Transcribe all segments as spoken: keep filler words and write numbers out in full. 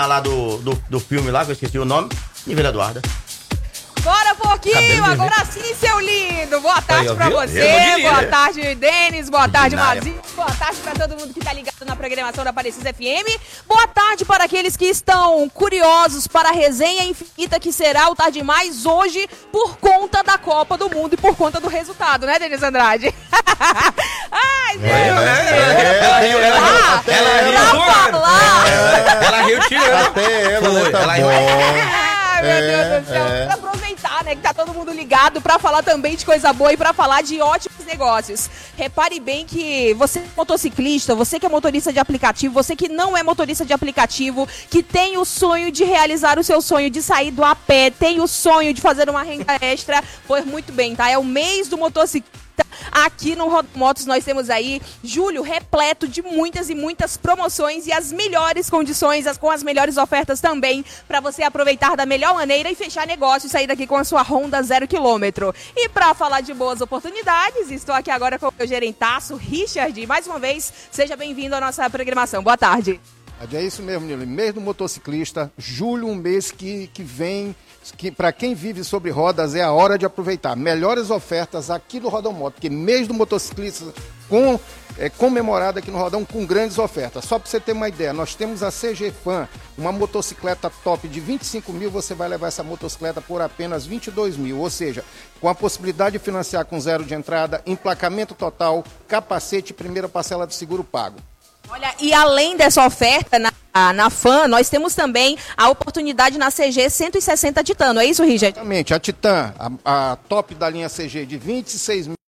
lá do, do, do filme lá, que eu esqueci o nome, de Vila Eduarda. Bora, pouquinho, agora sim, seu lindo. Boa tarde aí, pra viu? você, boa tarde, Denis, boa tarde, Mazinho, boa tarde pra todo mundo que tá ligado na programação da Parecisa F M. Boa tarde para aqueles que estão curiosos para a resenha infinita que será o Tarde Mais hoje por conta da Copa do Mundo e por conta do resultado, né, Denis Andrade? Ai, Deus! Ela riu, ela riu. Ela riu tirando. Até ela, né, tá bom. Ai, meu Deus do céu. É. Pra aproveitar, né, que tá todo mundo ligado pra falar também de coisa boa e pra falar de ótimos negócios. Repare bem que você é motociclista, você que é motorista de aplicativo, você que não é motorista de aplicativo, que tem o sonho de realizar o seu sonho de sair do a pé, tem o sonho de fazer uma renda extra, pois muito bem, tá? É o mês do motociclista. Aqui no Rodomotos nós temos aí julho repleto de muitas e muitas promoções e as melhores condições, as, com as melhores ofertas também, para você aproveitar da melhor maneira e fechar negócio e sair daqui com a sua Honda zero quilômetro. E para falar de boas oportunidades, estou aqui agora com o meu gerentaço, Richard. Mais uma vez, seja bem-vindo à nossa programação. Boa tarde. É isso mesmo, Nilo. Mês do motociclista, julho, um mês que, que vem, que para quem vive sobre rodas é a hora de aproveitar. Melhores ofertas aqui do Rodomoto, porque mês do motociclista com, é, comemorado aqui no Rodão com grandes ofertas. Só para você ter uma ideia, nós temos a C G Fan, uma motocicleta top de vinte e cinco mil, você vai levar essa motocicleta por apenas vinte e dois mil, ou seja, com a possibilidade de financiar com zero de entrada, emplacamento total, capacete e primeira parcela de seguro pago. Olha, e além dessa oferta na, na Fan, nós temos também a oportunidade na C G cento e sessenta Titano, é isso, Richard? Exatamente, a Titan, a, a top da linha C G de vinte e seis mil.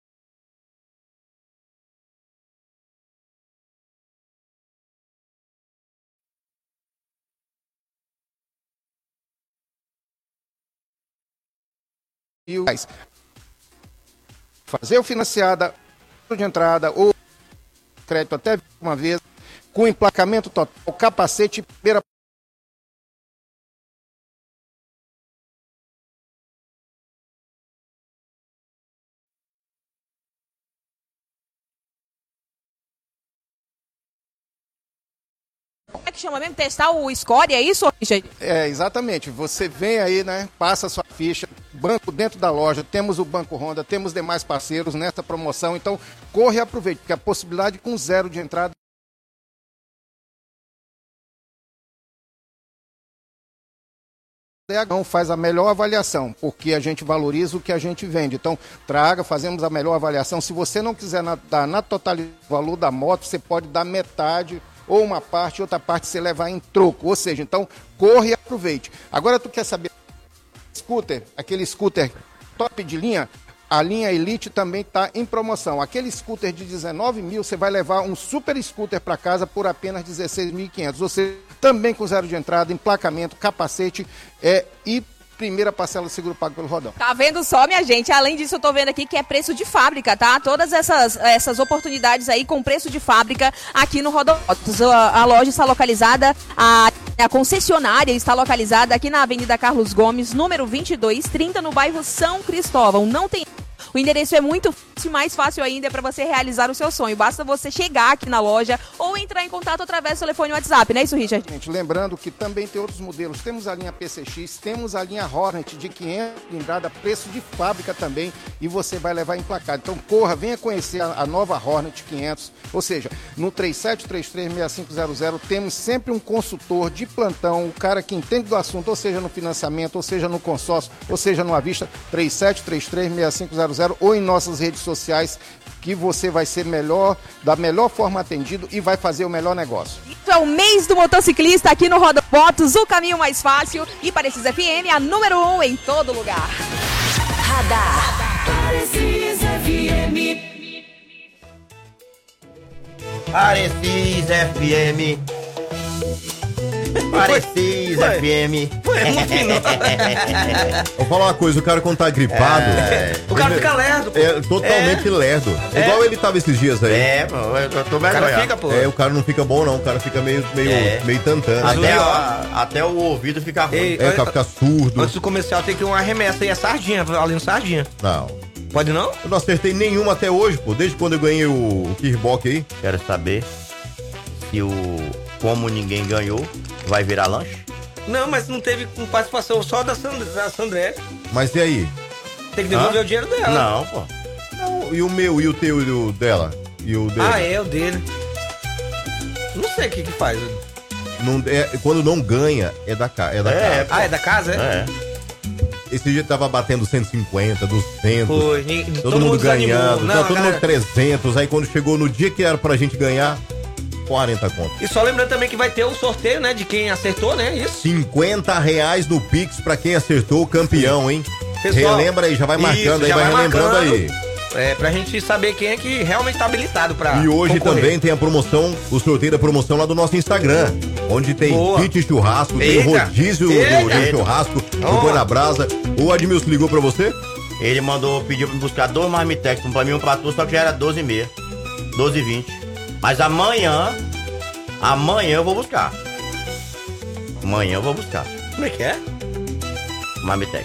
Fazer o financiada de entrada ou crédito até uma vez, com emplacamento total, capacete, primeira. Como é que chama mesmo? Testar o score, é isso, Richard? É, exatamente. Você vem aí, né? Passa a sua ficha, banco dentro da loja, temos o Banco Honda, temos demais parceiros nessa promoção, então corre e aproveite, porque a possibilidade com zero de entrada não faz a melhor avaliação, porque a gente valoriza o que a gente vende. Então, traga, fazemos a melhor avaliação. Se você não quiser na, dar na totalidade o valor da moto, você pode dar metade ou uma parte, outra parte você levar em troco. Ou seja, então, corre e aproveite. Agora, tu quer saber, scooter, aquele scooter top de linha, a linha Elite também está em promoção. Aquele scooter de dezenove mil, você vai levar um super scooter para casa por apenas dezesseis mil e quinhentos. Você também com zero de entrada, emplacamento, capacete é, e primeira parcela de seguro pago pelo Rodão. Tá vendo só, minha gente? Além disso, eu tô vendo aqui que é preço de fábrica, tá? Todas essas, essas oportunidades aí com preço de fábrica aqui no Rodão. A, a loja está localizada, a, a concessionária está localizada aqui na Avenida Carlos Gomes, número vinte e dois trinta, no bairro São Cristóvão. Não tem... O endereço é muito fácil, mais fácil ainda para você realizar o seu sonho. Basta você chegar aqui na loja ou entrar em contato através do telefone WhatsApp, não é isso, Richard? Gente, lembrando que também tem outros modelos. Temos a linha P C X, temos a linha Hornet de quinhentos cilindrada, preço de fábrica também, e você vai levar emplacado. Então corra, venha conhecer a, a nova Hornet quinhentos, ou seja, no três sete três três, seis cinco zero zero temos sempre um consultor de plantão, o cara que entende do assunto, ou seja no financiamento, ou seja no consórcio, ou seja no à vista, três sete três três, seis cinco zero zero ou em nossas redes sociais, que você vai ser melhor, da melhor forma atendido e vai fazer o melhor negócio. Isso é o mês do motociclista aqui no Roda Motos, o caminho mais fácil, e Parecisa F M, a número um em todo lugar. Radar. Parecisa F M. Parecisa F M. Parecisa F M. Vou falar uma coisa, o cara quando tá gripado... É. O cara fica lerdo, pô. É, totalmente é. lerdo. É. Igual ele tava esses dias aí. É, pô, eu tô mais cara fica, pô. É, o cara não fica bom não, o cara fica meio, meio, é. meio tantando. Até, a, até o ouvido fica ruim. Ei, é, o cara fica surdo. Antes do comercial tem que ir uma remessa aí, a sardinha, ali no sardinha. Não. Pode não? Eu não acertei nenhuma até hoje, pô, desde quando eu ganhei o, o Kickbox aí. Quero saber se o Como Ninguém Ganhou vai virar lanche? Não, mas não teve participação só da, Sand da Sandré. Mas e aí? Tem que devolver Hã? o dinheiro dela. Não, pô. Não, e o meu, e o teu, e o dela? E o dele? Ah, é, o dele. Não sei o que que faz. Não, é, quando não ganha, é da, ca é da É, casa. Ah, é da casa, é? É. Esse dia tava batendo cento e cinquenta, duzentos. Foi. ni- Todo, todo mundo mundo desanimou. ganhando, Não, tá a todo galera- mundo trezentos. Aí quando chegou no dia que era pra gente ganhar, quarenta conto. E só lembrando também que vai ter o sorteio, né? De quem acertou, né? Isso. cinquenta reais no Pix pra quem acertou o campeão, hein? Pessoal, Relembra aí, já vai marcando isso, aí, já vai, vai relembrando marcando. aí. É, pra gente saber quem é que realmente tá habilitado pra E hoje concorrer. também tem a promoção, o sorteio da promoção lá do nosso Instagram, onde tem Boa. kit churrasco, tem Eita. rodízio do, Eita. de churrasco, do Ó. Boi na Brasa. O Admilson ligou pra você? Ele mandou, pediu pra me buscar dois marmitex, um pra mim e um pra tu, só que já era doze e meia. doze e vinte. Mas amanhã, amanhã eu vou buscar. Amanhã eu vou buscar. Como é que é? Marmitex.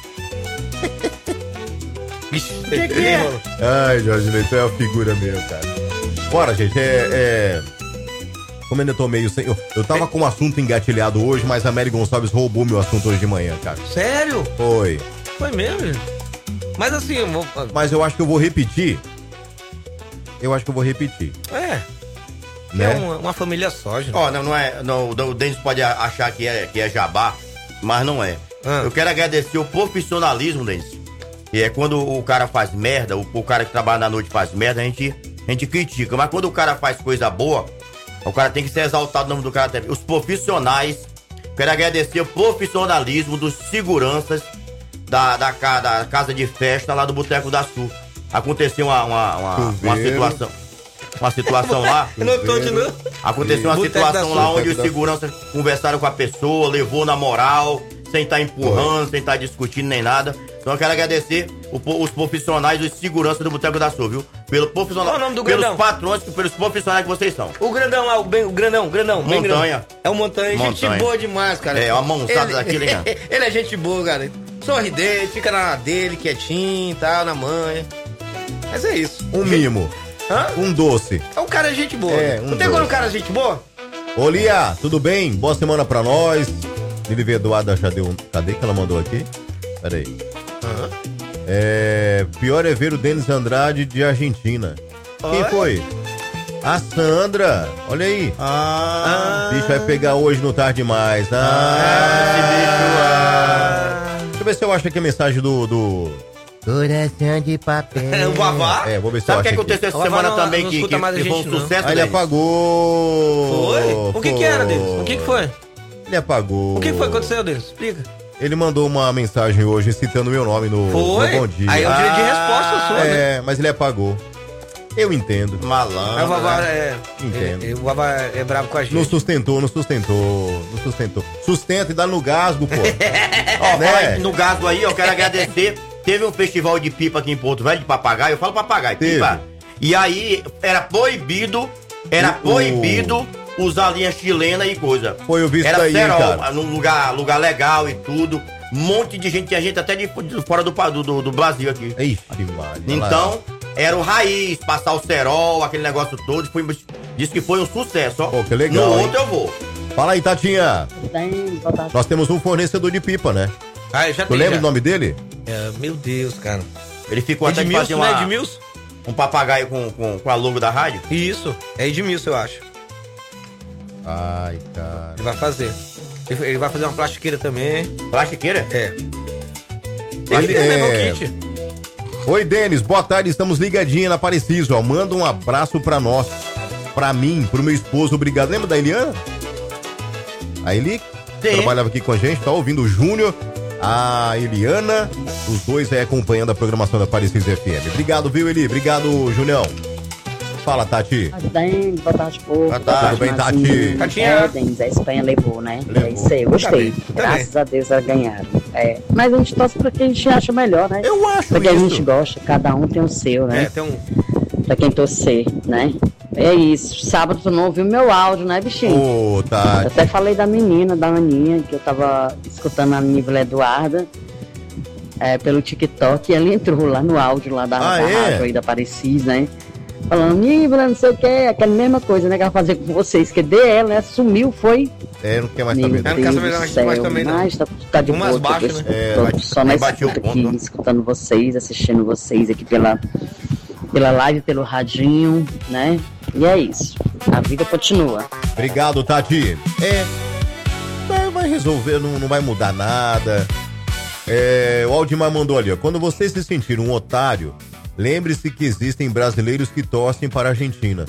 Vixe, o que que é? Ai, Jorge Leite, é uma figura mesmo, cara. Bora, gente, é... é... Como eu ainda tô meio sem... Eu, eu tava com um assunto engatilhado hoje, mas a Mary Gonçalves roubou meu assunto hoje de manhã, cara. Sério? Foi. Foi mesmo? gente? Mas assim, eu vou... Mas eu acho que eu vou repetir. Eu acho que eu vou repetir, É, né? é uma, uma família só, gente. Ó, não, não é. Não, o Denis pode a- achar que é, que é jabá, mas não é. Ah. Eu quero agradecer o profissionalismo, Denis. Que é quando o cara faz merda, o, o cara que trabalha na noite faz merda, a gente, a gente critica. Mas quando o cara faz coisa boa, o cara tem que ser exaltado, o nome do cara também. Os profissionais, quero agradecer o profissionalismo dos seguranças da, da, ca- da casa de festa lá do Boteco da Sul. Aconteceu uma, uma, uma, uma Chuveiro. situação. Uma situação lá. Eu não tô de novo. Aconteceu uma Boteco da situação Sul, lá onde Boteco os da seguranças conversaram com a pessoa, levou na moral, sem estar empurrando, sem estar discutindo nem nada. Então eu quero agradecer o po- os profissionais, os seguranças do Boteco da Sul, viu? Pelo profissional, Qual o nome do pelos grandão? patrões, pelos profissionais que vocês são. O grandão lá, o, bem, o grandão, grandão. bem Montanha. grandão. É o Montanha. Gente Montanha. boa demais, cara. É, uma mãozada Ele- daquilo, hein, cara? Ele é gente boa, cara. Sorridente, fica na dele, quietinho e tal, na manha. Mas é isso. Um mimo, Hã? um doce. É um cara de gente boa. É, um não tem agora um doce. cara de gente boa? Ô, Lia, tudo bem? Boa semana pra nós. Lili Eduarda, cadê, um- cadê que ela mandou aqui? Pera aí. Aham. É, pior é ver o Denis Andrade de Argentina. Quem Oi? foi? A Sandra. Olha aí. Ah, O bicho vai pegar hoje no tarde demais. Ah, Deixa eu ver se eu acho aqui a mensagem do... do... Coração de papel. É o Vavá? É, vou ver se sabe eu o que acho aqui. aconteceu essa Ela semana vai não- também não que, escuta que, mais a que foi um gente, não. sucesso, Ah, ele Denis? apagou. Foi? O que que era, Denis? O que que foi? Ele apagou. O que que foi que aconteceu, Denis? Explica. Ele mandou uma mensagem hoje citando meu nome no, Foi? no Bom Dia. Aí é o direito de resposta sua, né? É, mas ele apagou. Eu entendo. Malandro. Aí o Vavá né? é... Entendo. ele- O Vavá é bravo com a gente. Não sustentou, não sustentou, não sustentou. Sustenta e dá no gasgo, pô. Ó, Né? fala no gasto aí, eu quero agradecer. Teve um festival de pipa aqui em Porto Velho, de papagaio. Eu falo papagaio, Teve. pipa. E aí, era proibido, era O- proibido usar linha chilena e coisa. Foi eu vi isso Era daí, cerol, cara. num lugar, lugar legal e tudo. Um monte de gente, tinha gente até de, de fora do, pa- do, do, do Brasil aqui. Ixi, Maria. Então, era o raiz, passar o cerol, aquele negócio todo. Foi, disse que foi um sucesso, ó. Pô, que legal, No hein? outro eu vou. Fala aí, Tatinha. Tem, boa tarde. Nós temos um fornecedor de pipa, né? Ah, eu já Tu tenho, lembra já. o nome dele? É, meu Deus, cara. Ele ficou até de fazer Edmilson, uma, né? Edmilson? um papagaio com, com, com a logo da rádio. Isso. É Edmilson, eu acho. Ai, cara. Ele vai fazer. Ele ele vai fazer uma plastiqueira também. Plastiqueira? É. Ele- Ele levou é. o kit. Oi, Denis, boa tarde, estamos ligadinha na Aparecido, ó. Manda um abraço pra nós, pra mim, pro meu esposo, obrigado. Lembra da Eliana? A Eli Sim. trabalhava aqui com a gente, tá ouvindo o Júnior, a Eliana, os dois aí acompanhando a programação da Aparecido F M. Obrigado, viu, Eli? Obrigado, Junião. Fala, Tati. Tem, boa tarde, povo. Boa tarde, tudo bem, Tati? Marcinho. Tatinha. É, Denis, a Espanha levou, né? Levou. É isso aí, eu gostei. Tá bem, tá Graças a Deus elas ganharam. É. Mas a gente torce pra quem a gente acha melhor, né? Eu acho Porque a isso. gente gosta, cada um tem o seu, É, né? tem um. Pra quem torcer, né? É isso. Sábado tu não ouviu meu áudio, né, bichinho? Ô, Eu Tati. até falei da menina, da Aninha, que eu tava escutando a Nível Eduarda é, pelo TikTok, e ela entrou lá no áudio lá da, Ah, da é? rádio aí da Parecis, né? falando, ih, não sei o que, aquela mesma coisa, né, que ela fazia com vocês, que dê ela, né, sumiu, foi. É, não quer mais Meu saber. Deus Ela não quer saber do céu, mais também, não. mas tá, tá de Umas boa, tô baixas, né? É, tô bate- só na bateu escuta o ponto, aqui, né? escutando vocês, assistindo vocês aqui pela, pela live, pelo radinho, né, e é isso, a vida continua. Obrigado, Tati. É, vai- vai resolver, não, não vai mudar nada. É, o Aldimar mandou ali, ó. Quando você se sentir um otário, lembre-se que existem brasileiros que torcem para a Argentina.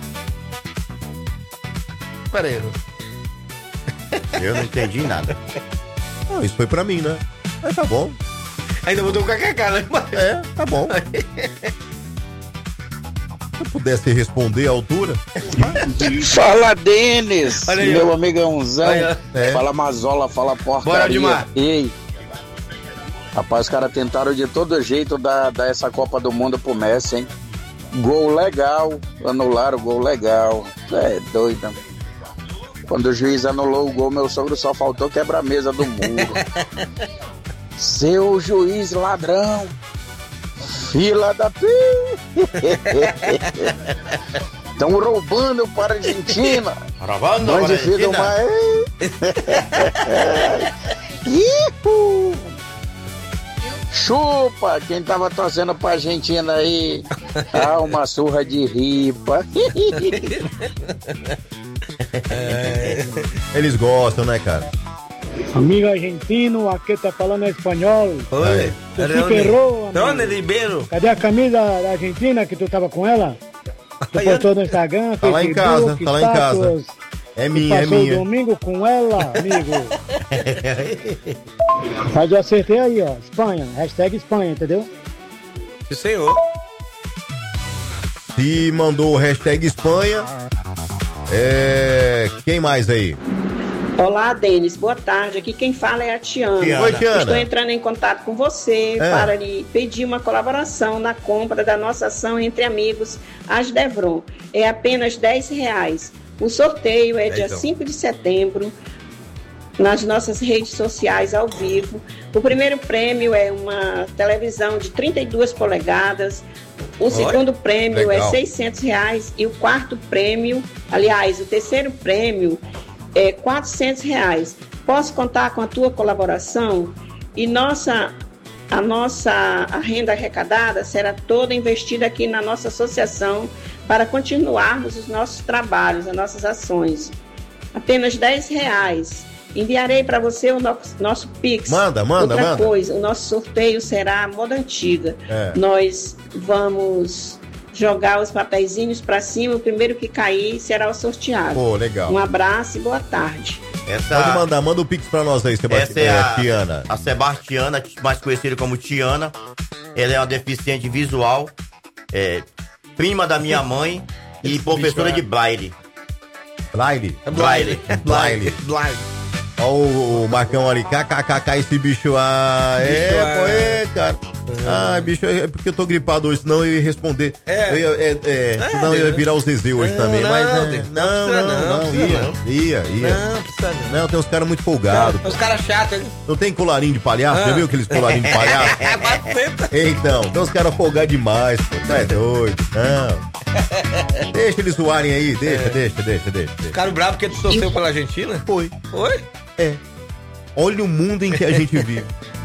Pera aí. Eu não entendi nada. Ah, isso foi pra mim, né? Mas tá bom. Ainda botou o kkk, né? É, tá bom. Se eu pudesse responder à altura. Fala, Denis, Olha aí, meu ó. amigãozão. Olha. É. Fala Mazola, fala Bora, porcaria. Aldimar. Ei, rapaz, os caras tentaram de todo jeito dar, dar essa Copa do Mundo pro Messi, hein? Gol legal, anularam o gol legal. É doido. Quando o juiz anulou o gol, meu sogro só faltou quebrar a mesa do muro. Seu juiz ladrão, fila da pi. Estão roubando para a Argentina. Roubando Mãe para a de filho do Argentina. Maé. Ihu. Chupa, quem tava torcendo pra Argentina aí. Ah, uma surra de ripa. Eles gostam, né, cara? Amigo argentino, aqui tá falando espanhol. Oi. Tu se ferrou, Dona amigo. Ribeiro. Cadê a camisa da Argentina que tu tava com ela? Tu Aí, postou no Instagram, Tá lá em Facebook, casa, tá lá em casa. status. É Tu minha, é passou o minha. domingo com ela, amigo. Mas eu acertei aí, ó. Espanha, hashtag Espanha, entendeu? Sim, senhor. Se mandou o hashtag Espanha. É. Quem mais aí? Olá, Denis. Boa tarde. Aqui quem fala é a Tiana. Tiana. Oi, Tiana. Estou entrando em contato com você É. para lhe pedir uma colaboração na compra da nossa ação Entre Amigos Asdevron. É apenas dez reais. O sorteio é dia Dezão. cinco de setembro, nas nossas redes sociais ao vivo. O primeiro prêmio é uma televisão de trinta e duas polegadas. O Olha, segundo prêmio legal. é seiscentos reais. E o quarto prêmio, aliás, o terceiro prêmio é quatrocentos reais. Posso contar com a tua colaboração? E nossa, a nossa a renda arrecadada será toda investida aqui na nossa associação para continuarmos os nossos trabalhos, as nossas ações. Apenas dez reais. Enviarei para você o nosso, nosso Pix. Manda, manda, Outra manda. coisa, o nosso sorteio será moda antiga. É. Nós vamos jogar os papeizinhos para cima, o primeiro que cair será o sorteado. Pô, legal. Um abraço e boa tarde. Essa, Pode mandar, manda o Pix pra nós aí, Sebastião. essa é a, Tiana. a Sebastiana, mais conhecida como Tiana. Ela é uma deficiente visual, é, prima da minha mãe e Esse professora bicho é- de Braille. Braille. Braille. Braille. Blind. Ó o, o Marcão ali, kkkk, esse bicho, ah, é, Bicho, pô, ah. é, cara. Ah, bicho, é porque eu tô gripado hoje, senão eu ia responder. É. Eu ia, é, é, senão eu ia virar o Zezé hoje Não, também, não, mas é, Deus, não, não não, precisa não, não, precisa ia, não. ia, ia. Não, precisa não. Não, tem uns caras muito folgados. Os caras chatos, hein? Não tem colarinho de palhaço? Já Ah. viu aqueles colarinhos de palhaço? É, bate Então, tem uns caras folgados demais, pô. Tu é doido. Não. Deixa eles zoarem aí, deixa, É. deixa, deixa, deixa. deixa. Ficaram bravos porque tu torceu pela Argentina? Foi. Foi? É. Olha o mundo em que a gente vive.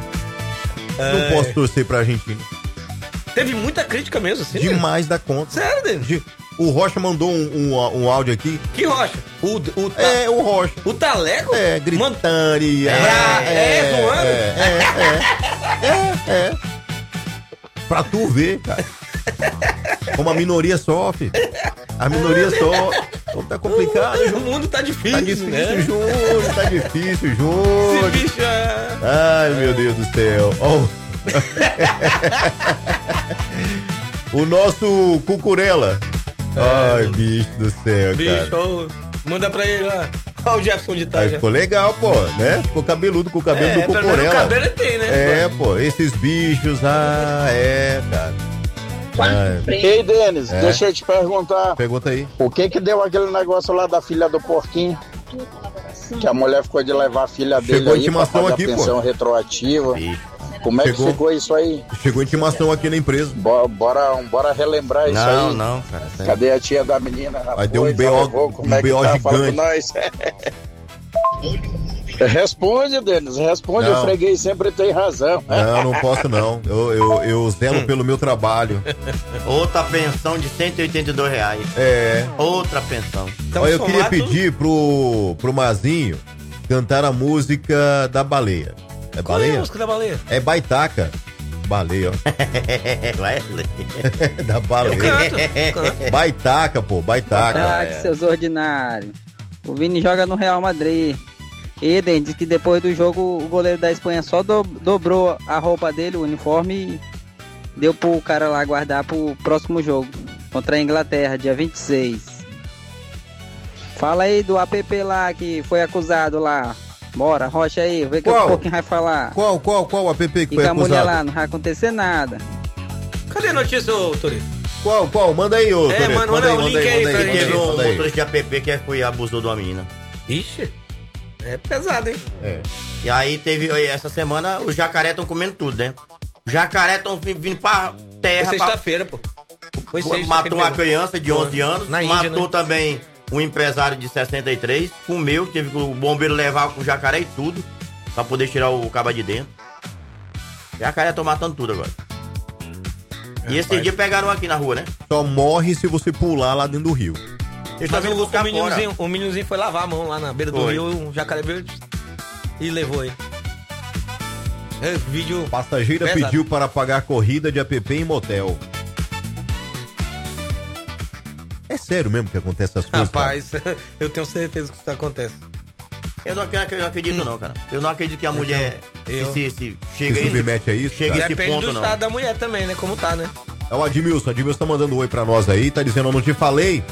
Não É. posso torcer pra Argentina. Teve muita crítica mesmo, assim. né? Demais da conta. Sério, Denis? De- O Rocha mandou um, um, um áudio aqui. Que Rocha? O, o, ta- É, o Rocha. o Talego? É, gritando e... Pra- é, zoando? é, é, é, é, é. Pra tu ver, cara. Como a minoria sofre. A minoria sofre. Então tá complicado, O Júnior. mundo tá difícil, Tá difícil, né? Júnior. Tá difícil, Júnior. Esse bicho é... Ai, meu Deus do céu. Ó. O nosso Cucurella. Ai, bicho do céu, Bicho, cara. ó, manda pra ele lá. Olha o Jefferson de Aí Itaja. ficou legal, pô, né? Ficou cabeludo com o cabelo É, do pelo menos o Cucurella. cabelo ele tem, né? É, pô, esses bichos, ah, é, cara. Ah, Ei, Denis, É. deixa eu te perguntar. pergunta aí. O que que deu aquele negócio lá da filha do porquinho? Que a mulher ficou de levar a filha dele Chegou a aí pra intimação fazer aqui, a pô. pensão retroativa. Bicho. Como é Chegou. que ficou isso aí? Chegou intimação aqui na empresa. Bora, bora, bora relembrar isso Não, aí. não, cara. Cadê a tia da menina? Aí deu um Pois, B O, avô, como um é que B O tá? Fala gigante. com nós. Responde, Denis, responde. Não. O freguês sempre tem razão. Não, não posso não. Eu, eu, eu zelo pelo meu trabalho. Outra pensão de cento e oitenta e dois reais. É. Outra pensão. Olha, eu queria pedir pro, pro Mazinho cantar a música da baleia. É Qual é a baleia? música da baleia? É Baitaca. Baleia, ó. Wesley. Da baleia. Eu canto, eu canto. Baitaca, pô, Baitaca. Ataque, É. seus ordinários. O Vini joga no Real Madrid. Eden diz que depois do jogo o goleiro da Espanha só do- dobrou a roupa dele, o uniforme, e deu pro cara lá guardar pro próximo jogo contra a Inglaterra, dia vinte e seis. Fala aí do app lá que foi acusado lá. Bora, rocha aí, vê que Qual? um pouquinho vai falar. Qual, qual, qual app que Fica foi a mulher acusado? lá, não vai acontecer nada. Cadê a notícia, ô Torito? Qual, qual? Manda aí, ô É, Toreto. mano, Manda aí, manda o manda link aí, aí manda pra aí, gente. Teve manda aí, um manda aí. motorista de app que foi abusou de uma menina. Ixi, é pesado, hein? É. E aí teve, essa semana, os jacaré estão comendo tudo, né? Os jacaré estão vindo pra terra. Foi pra- sexta-feira, pô. Foi sexta, matou uma pegou. criança de onze anos, Na Índia, matou né? também um empresário de sessenta e três, comeu, teve que o bombeiro levar com o jacaré e tudo, pra poder tirar o cabo de dentro. Jacaré estão matando tudo agora. E esse Rapaz. dia pegaram aqui na rua, né? Só morre se você pular lá dentro do rio. Eles Mas estão vindo o, o, buscar fora. meninozinho, o meninozinho foi lavar a mão lá na beira do Foi. rio, um jacaré veio e levou ele. É, vídeo. Passageira pesado. pediu para pagar corrida de app em motel. É sério mesmo que acontece essas coisas? cara? Rapaz, eu tenho certeza que isso acontece. Eu não, acredito- eu não acredito não, cara. Eu não acredito que a mulher eu- se, se, se chega Se aí- submete a isso, chega cara? a esse Depende ponto, do não. estado da mulher também, né? Como tá, né? É o Admilson. Admilson tá mandando um oi pra nós aí. Tá dizendo, eu não te falei.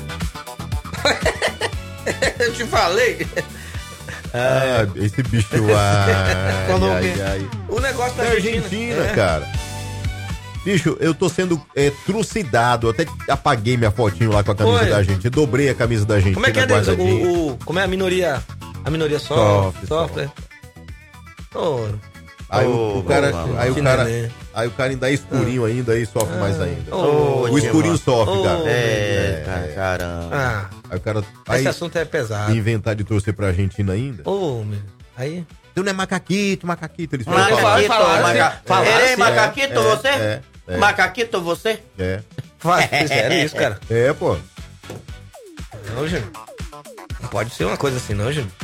Eu te falei. Ah, esse bicho. Ai, Colombiano. ai, ai. O negócio da Da Argentina, cara. Bicho, eu tô sendo é, trucidado. Eu até apaguei minha fotinho lá com a camisa Oi. da Argentina. Dobrei a camisa da Argentina. Como é que é, Denis? guardadinha. O, o- como é a minoria? A minoria sofre, Sofre, sofre. Ô, Aí o, Ô, o cara, vamos, aí o que cara, neném. aí o cara ainda é escurinho ainda, aí sofre mais ainda. ô, o escurinho sofre, ô, cara. É, cara, caramba. Ah, Aí o cara aí esse assunto é pesado. inventar de torcer pra Argentina ainda. Ô, meu. Aí. Tu não é macaquito, macaquito, eles falam. Macaquito, Vai falar, maca... assim, falar Ei, assim, macaquito, é, você? é, é. Macaquito, você? É, Faz, sério isso, cara? é, pô. Não, Júnior. Não pode ser uma coisa assim, não, Júnior.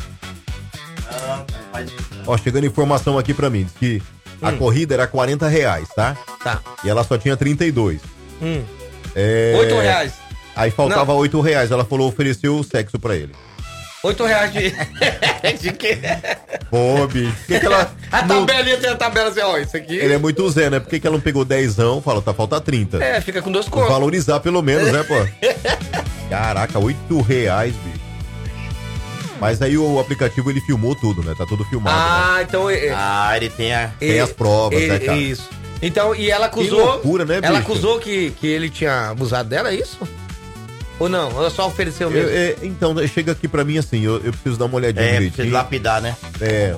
Ó, chegando informação aqui pra mim, diz que a Hum. corrida era quarenta reais, tá? Tá. E ela só tinha trinta e dois. Hum. É... Oito reais. Aí faltava oito reais, ela falou, ofereceu o sexo pra ele. Oito reais de. de quê? Pô, bicho, por que, que ela... A não- tabelinha tem a tabela assim, ó, isso aqui. Ele é muito Zé, né? Por que, que ela não pegou dezão? Fala, tá, falta trinta. É, fica com dois contos. Valorizar pelo menos, né, pô? Caraca, oito reais, bicho. Mas aí o aplicativo, ele filmou tudo, né? Tá tudo filmado. né? Ah, então. é- Ah, ele tem a... Tem as provas, é- né, cara? Isso. Então, e ela Que acusou. loucura, né, Ela bicho? acusou que, que ele tinha abusado dela, é isso? Ou não? Ela só ofereceu Eu- mesmo? é, então, chega aqui pra mim assim, eu, eu preciso dar uma olhadinha É, direitinho. precisa lapidar, né? É,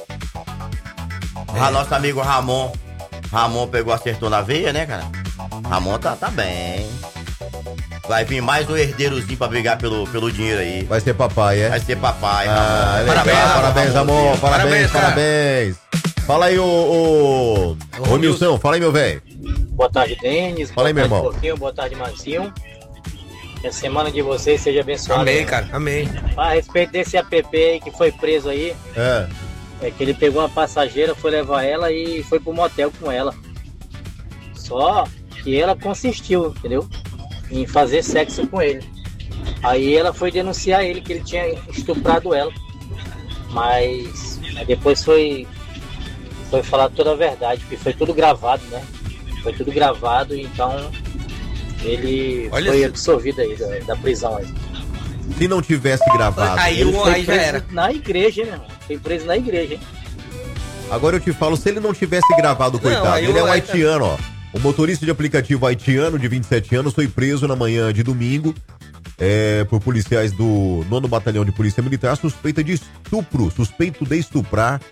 O nosso amigo Ramon. Ramon pegou, acertou na veia, né, cara? Ramon tá, tá bem. Vai vir mais um herdeirozinho pra brigar pelo, pelo dinheiro aí. vai ser papai, é? Vai ser papai, Ah, Ramon. legal, parabéns, amor, parabéns, Parabéns, cara. parabéns. Fala aí, ô, ô, ô Nilson, fala aí, meu velho. Boa tarde, Denis. Fala aí, Boa meu tarde, irmão. Porquinho. Boa tarde, Marcinho. Que a semana de vocês seja abençoada. Amém, cara, amém. A respeito desse app aí que foi preso aí, É, é que ele pegou uma passageira, foi levar ela e foi pro motel com ela. Só que ela consistiu, entendeu? Em fazer sexo com ele. Aí ela foi denunciar ele que ele tinha estuprado ela. Mas aí depois foi foi falar toda a verdade, porque foi tudo gravado, né? Foi tudo gravado, então ele Olha foi se- absolvido aí da, da prisão aí. se não tivesse gravado. Aí, Ele o, foi aí já preso era. na igreja, né? Foi preso na igreja, hein? Agora eu te falo, se ele não tivesse gravado, coitado, aí ele é o- um aí- haitiano, ó. O motorista de aplicativo haitiano, de vinte e sete anos, foi preso na manhã de domingo é, por policiais do nono Batalhão de Polícia Militar, suspeita de estupro, suspeito de estuprar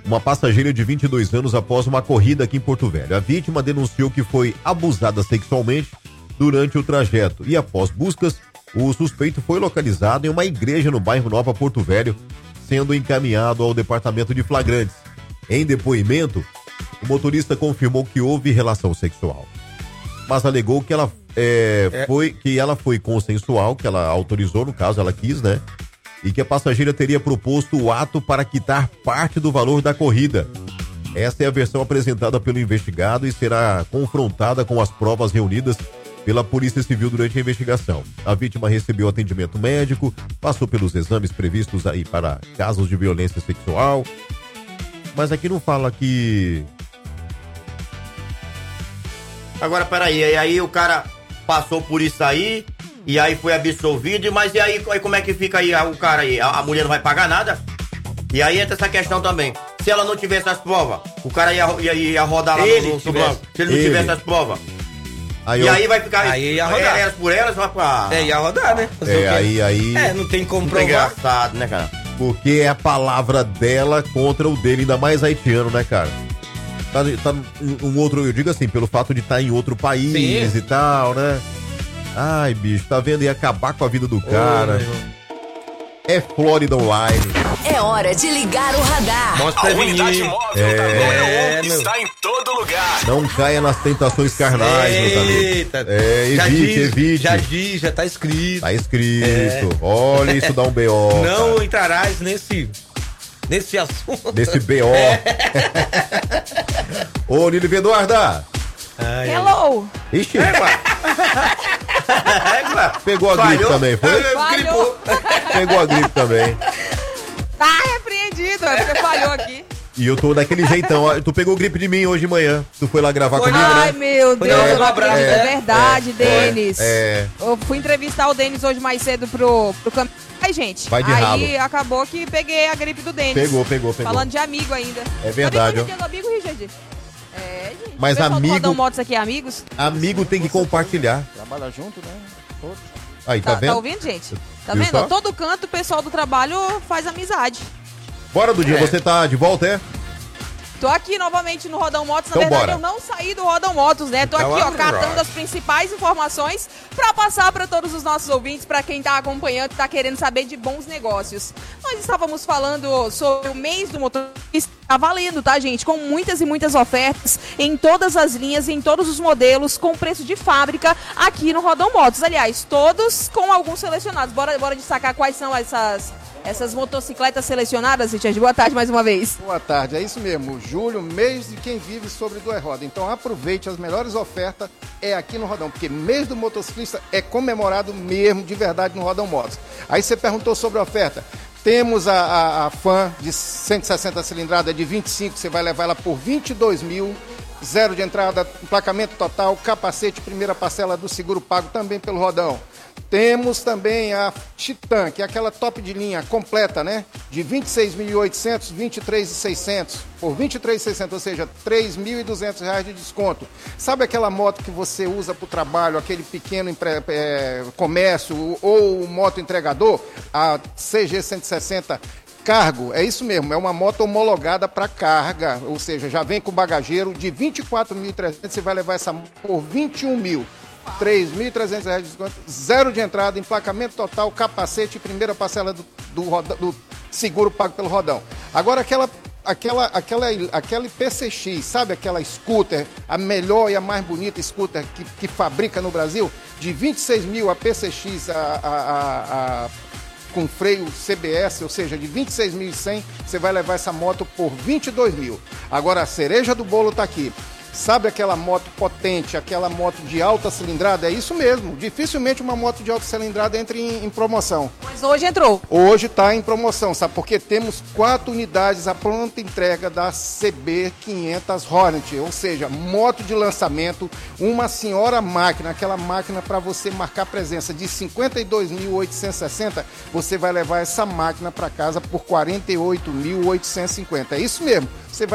uma passageira de vinte e dois anos após uma corrida aqui em Porto Velho. A vítima denunciou que foi abusada sexualmente durante o trajeto e após buscas, o suspeito foi localizado em uma igreja no bairro Nova Porto Velho, sendo encaminhado ao departamento de flagrantes. Em depoimento, o motorista confirmou que houve relação sexual, mas alegou que ela, é, é. Foi, que ela foi consensual, que ela autorizou, no caso, ela quis, né? E que a passageira teria proposto o ato para quitar parte do valor da corrida. Essa é a versão apresentada pelo investigado e será confrontada com as provas reunidas pela Polícia Civil durante a investigação. A vítima recebeu atendimento médico, passou pelos exames previstos aí para casos de violência sexual, mas aqui não fala que... Agora, peraí, aí, aí o cara passou por isso aí, e aí foi absolvido, mas e aí, aí como é que fica aí o cara aí? A, a mulher não vai pagar nada? E aí entra essa questão também. Se ela não tivesse as provas, o cara ia, ia, ia rodar lá ele no, no banco. Se ele não ele. tivesse as provas. Aí e eu... aí vai ficar... Aí ia rodar. Elas por elas, vai pra... É, ia rodar, né? Fazer É, aí, aí... É, não tem como É provar. engraçado, né, cara? Porque é a palavra dela contra o dele, ainda mais haitiano, né, cara? Tá, tá um, um outro, eu digo assim, pelo fato de estar em outro país Sim. e tal, né? Ai, bicho, tá vendo? Ia acabar com a vida do cara. Oh, é Flórida Online. É hora de ligar o radar. Mostra A prevenir. unidade móvel É, da é, Número um está em todo lugar. Não caia nas tentações carnais, meus amigos. Eita. É, já evite, diz, evite. Já diz, já tá escrito. Tá escrito. É. Olha, isso dá um B O. Não cara. entrarás nesse, nesse assunto. Nesse B O. É. Ô, Nilo Eduarda. Ai, Hello! Ixi, Égua. pegou a gripe Falhou. também, foi? Falhou! Pegou a gripe também. Tá repreendido, é porque falhou aqui. E eu tô daquele jeitão. ó. Tu pegou gripe de mim hoje de manhã. Tu foi lá gravar Foi. comigo, Ai, né? meu Foi Deus, dar eu um não abraço, acredito, é é, verdade, é, Denis. é. Eu fui entrevistar o Denis hoje mais cedo pro, pro caminho. Ai, gente, Vai de aí ralo. acabou que peguei a gripe do Denis. Pegou, pegou, pegou. Falando de amigo ainda. É verdade, Sabe ó. que é dia do amigo, Richard? É, gente. Mas o pessoal amigo- do Rodão Motos aqui é amigos? Amigo tem que compartilhar. Trabalha junto, né? Todos. Aí, tá, Tá, vendo? tá ouvindo, gente? Tá Viu vendo? só? Todo canto o pessoal do trabalho faz amizade. Bora do dia, É. você tá de volta, é? Tô aqui novamente no Rodão Motos. Na Então verdade, bora. eu não saí do Rodão Motos, né? Tô Então, aqui, ó, alright. catando as principais informações pra passar pra todos os nossos ouvintes, pra quem tá acompanhando e tá querendo saber de bons negócios. Nós estávamos falando sobre o mês do motorista. Tá valendo, tá, gente? Com muitas e muitas ofertas em todas as linhas, em todos os modelos, com preço de fábrica aqui no Rodão Motos. Aliás, todos com alguns selecionados. Bora, bora destacar quais são essas... Essas motocicletas selecionadas, Richard. Boa tarde mais uma vez. Boa tarde, é isso mesmo. Julho, mês de quem vive sobre duas rodas. Então aproveite as melhores ofertas, é aqui no Rodão, porque mês do motociclista é comemorado mesmo, de verdade, no Rodão Motos. Aí você perguntou sobre a oferta. Temos a, a, a Fan de cento e sessenta cilindrada de vinte e cinco, você vai levar ela por vinte e dois mil. Zero de entrada, emplacamento total, capacete, primeira parcela do seguro pago também pelo Rodão. Temos também a Titan, que é aquela top de linha completa, né? De vinte e seis mil e oitocentos, vinte e três mil e seiscentos, por vinte e três mil e seiscentos, ou seja, três mil e duzentos reais de desconto. Sabe aquela moto que você usa para o trabalho, aquele pequeno empre... é, comércio ou moto entregador? A C G cento e sessenta Cargo, é isso mesmo, é uma moto homologada para carga, ou seja, já vem com bagageiro de vinte e quatro mil e trezentos, você vai levar essa por vinte e um mil. três mil e trezentos reais de desconto, zero de entrada, emplacamento total, capacete e primeira parcela do, do, roda, do seguro pago pelo Rodão. Agora aquela, aquela, aquela, aquela P C X, sabe aquela scooter, a melhor e a mais bonita scooter que, que fabrica no Brasil? De vinte e seis mil a P C X, a, a, a, a com freio C B S, ou seja, de vinte e seis mil e cem, você vai levar essa moto por vinte e dois mil. Agora a cereja do bolo tá aqui. Sabe aquela moto potente, aquela moto de alta cilindrada? É isso mesmo. Dificilmente uma moto de alta cilindrada entra em, em promoção. Mas hoje entrou. Hoje está em promoção, sabe? Porque temos quatro unidades à pronta entrega da C B quinhentos Hornet, ou seja, moto de lançamento, uma senhora máquina, aquela máquina para você marcar presença de cinquenta e dois mil oitocentos e sessenta, você vai levar essa máquina para casa por quarenta e oito mil oitocentos e cinquenta. É isso mesmo. Você vai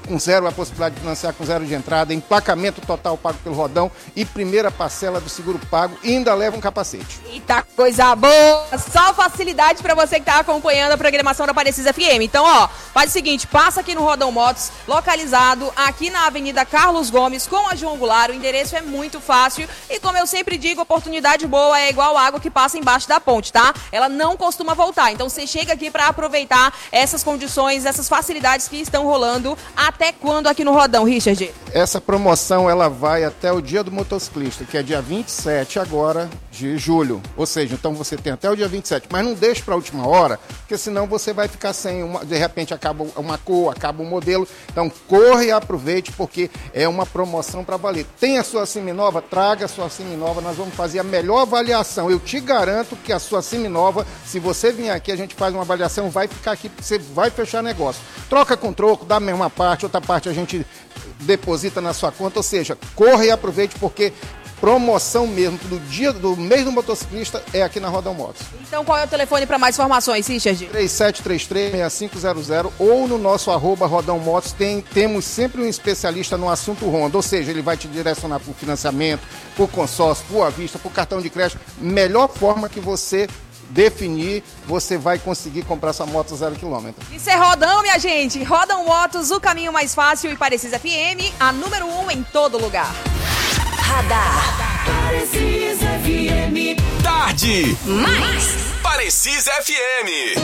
com zero, a possibilidade de financiar com zero de entrada, emplacamento total pago pelo Rodão e primeira parcela do seguro pago e ainda leva um capacete. Eita, coisa boa! Só facilidade para você que tá acompanhando a programação da Parecis F M. Então, ó, faz o seguinte, passa aqui no Rodão Motos, localizado aqui na Avenida Carlos Gomes, com a João Goulart. O endereço é muito fácil e, como eu sempre digo, oportunidade boa é igual água que passa embaixo da ponte, tá? Ela não costuma voltar. Então, você chega aqui para aproveitar essas condições, essas facilidades que estão rolando. Até quando aqui no Rodão, Richard? Essa promoção, ela vai até o dia do motociclista, que é dia vinte e sete agora de julho. Ou seja, então você tem até o dia vinte e sete. Mas não deixe para a última hora, porque senão você vai ficar sem, uma, de repente acaba uma cor, acaba um modelo. Então, corra e aproveite, porque é uma promoção para valer. Tem a sua Siminova? Traga a sua Siminova. Nós vamos fazer a melhor avaliação. Eu te garanto que a sua Siminova, se você vier aqui, a gente faz uma avaliação, vai ficar aqui, você vai fechar negócio. Troca com troco, dá a mesma parte, outra parte a gente deposita na sua conta. Ou seja, corra e aproveite, porque promoção mesmo do dia do mês do motociclista é aqui na Rodão Motos. Então qual é o telefone para mais informações, Richard? três sete três três, seis cinco zero zero ou no nosso arroba Rodão Motos. Tem, temos sempre um especialista no assunto Honda, ou seja, ele vai te direcionar para o financiamento, para o consórcio, para o à vista, para o cartão de crédito. Melhor forma que você definir, você vai conseguir comprar sua moto zero quilômetro. Isso é Rodão, minha gente. Rodão Motos, o caminho mais fácil, e Parecis F M, a número um em todo lugar. Radar. Parecis F M. Tarde. Mais. Parecis F M.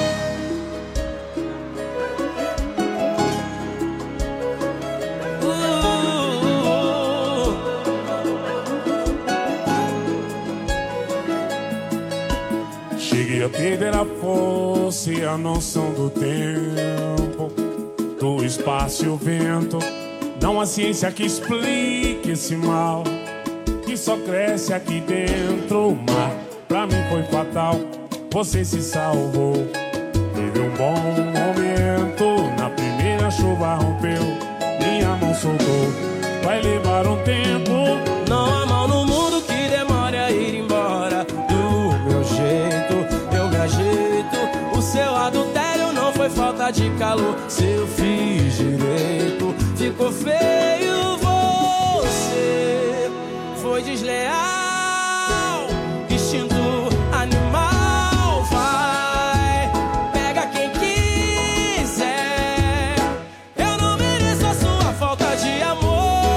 Cheguei a perder a força e a noção do tempo, do espaço e o vento. Não há ciência que explique esse mal que só cresce aqui dentro. O mar pra mim foi fatal, você se salvou. Teve um bom momento, na primeira chuva rompeu, minha mão soltou. Vai levar um tempo. Não há mal no mundo que demore a ir embora. Do meu jeito, eu me ajeito. O seu adultério não foi falta de calor. Se eu fiz direito, ficou feio. Você foi desleal, instinto animal. Vai, pega quem quiser. Eu não mereço a sua falta de amor.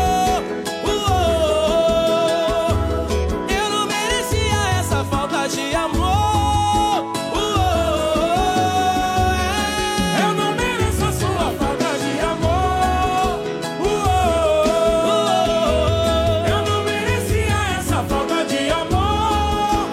Eu não merecia essa falta de amor. Eu não mereço a sua falta de amor. Eu não merecia essa falta de amor.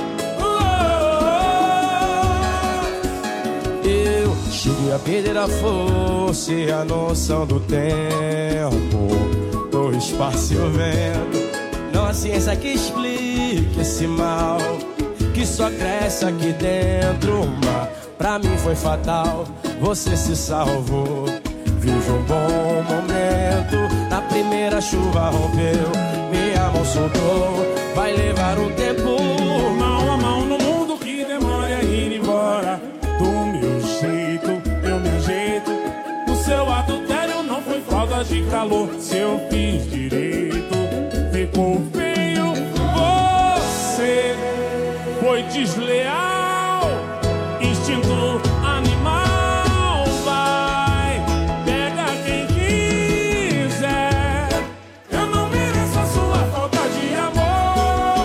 Eu cheguei a perder a força e a noção do tempo, do espaço e o vento. Não há ciência que explique esse mal que só cresce aqui dentro. Mas pra mim foi fatal, você se salvou. Vive um bom momento, na primeira chuva rompeu, minha mão soltou. Vai levar um tempo. Não há mal no mundo que demore a ir embora. Do meu jeito, eu me ajeito. O seu adultério não foi falta de calor. Se eu fiz direito, ficou feio. Você foi desleal, instinto animal. Vai, pega quem quiser. Eu não mereço a sua falta de amor.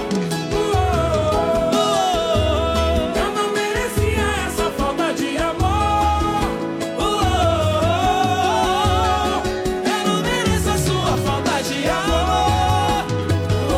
Eu não merecia essa falta de amor. Eu não mereço a sua falta de amor.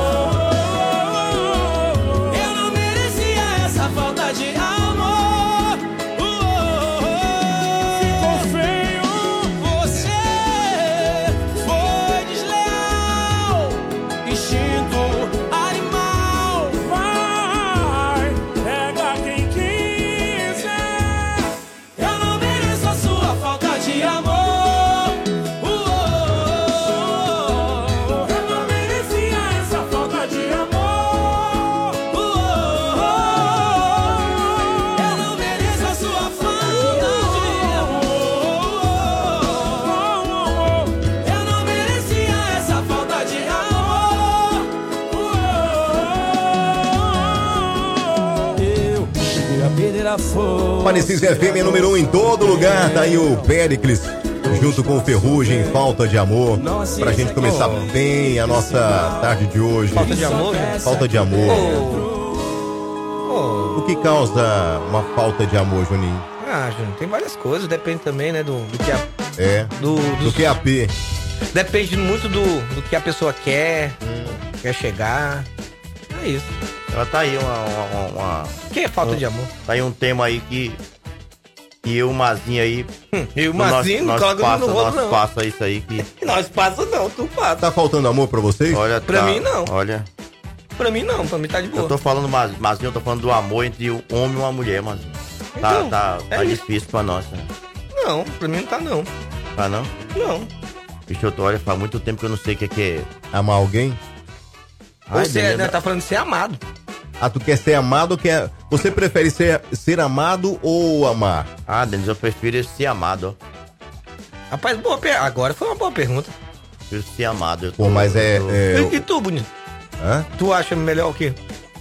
Parecis F M número um em todo lugar. Tá aí o Péricles junto com o Ferrugem, Falta de Amor. Pra gente começar bem a nossa tarde de hoje. Falta de amor, gente? Falta de amor. O que causa uma falta de amor, Juninho? Ah, Juninho, tem várias coisas. Depende também, né, do, do que a... É, do, do, do que a P. Depende muito do, do que a pessoa quer, hum. quer chegar. É isso. Ela tá aí uma... uma, uma o que é falta um, de amor? Tá aí um tema aí que... E eu, Mazinho aí... Hum, eu, Mazinho, nós, não nós passa, no rolo, nós não. passa isso aí que... Nós passa não, tu passa. Tá faltando amor pra vocês? Olha, pra tá, mim não. Olha... Pra mim não, pra mim tá de boa. Eu tô falando, Mazinho, eu tô falando do amor entre um homem e uma mulher, Mazinho. Tá, Então, tá, é tá isso. difícil pra nós, né? Não, pra mim não tá não. Tá não? Não. Bicho, eu tô, olha, faz muito tempo que eu não sei o que é que é... Amar alguém? Ou Ai, você beleza. né, tá falando de ser amado. Ah, tu quer ser amado ou quer... Você prefere ser, ser amado ou amar? Ah, Denis, eu prefiro ser amado, ó. Rapaz, boa per... agora foi uma boa pergunta. Prefiro ser amado. Eu tô, Pô, mas é... eu tô- é... E, e tu, bonito? Hã? Tu acha melhor o quê?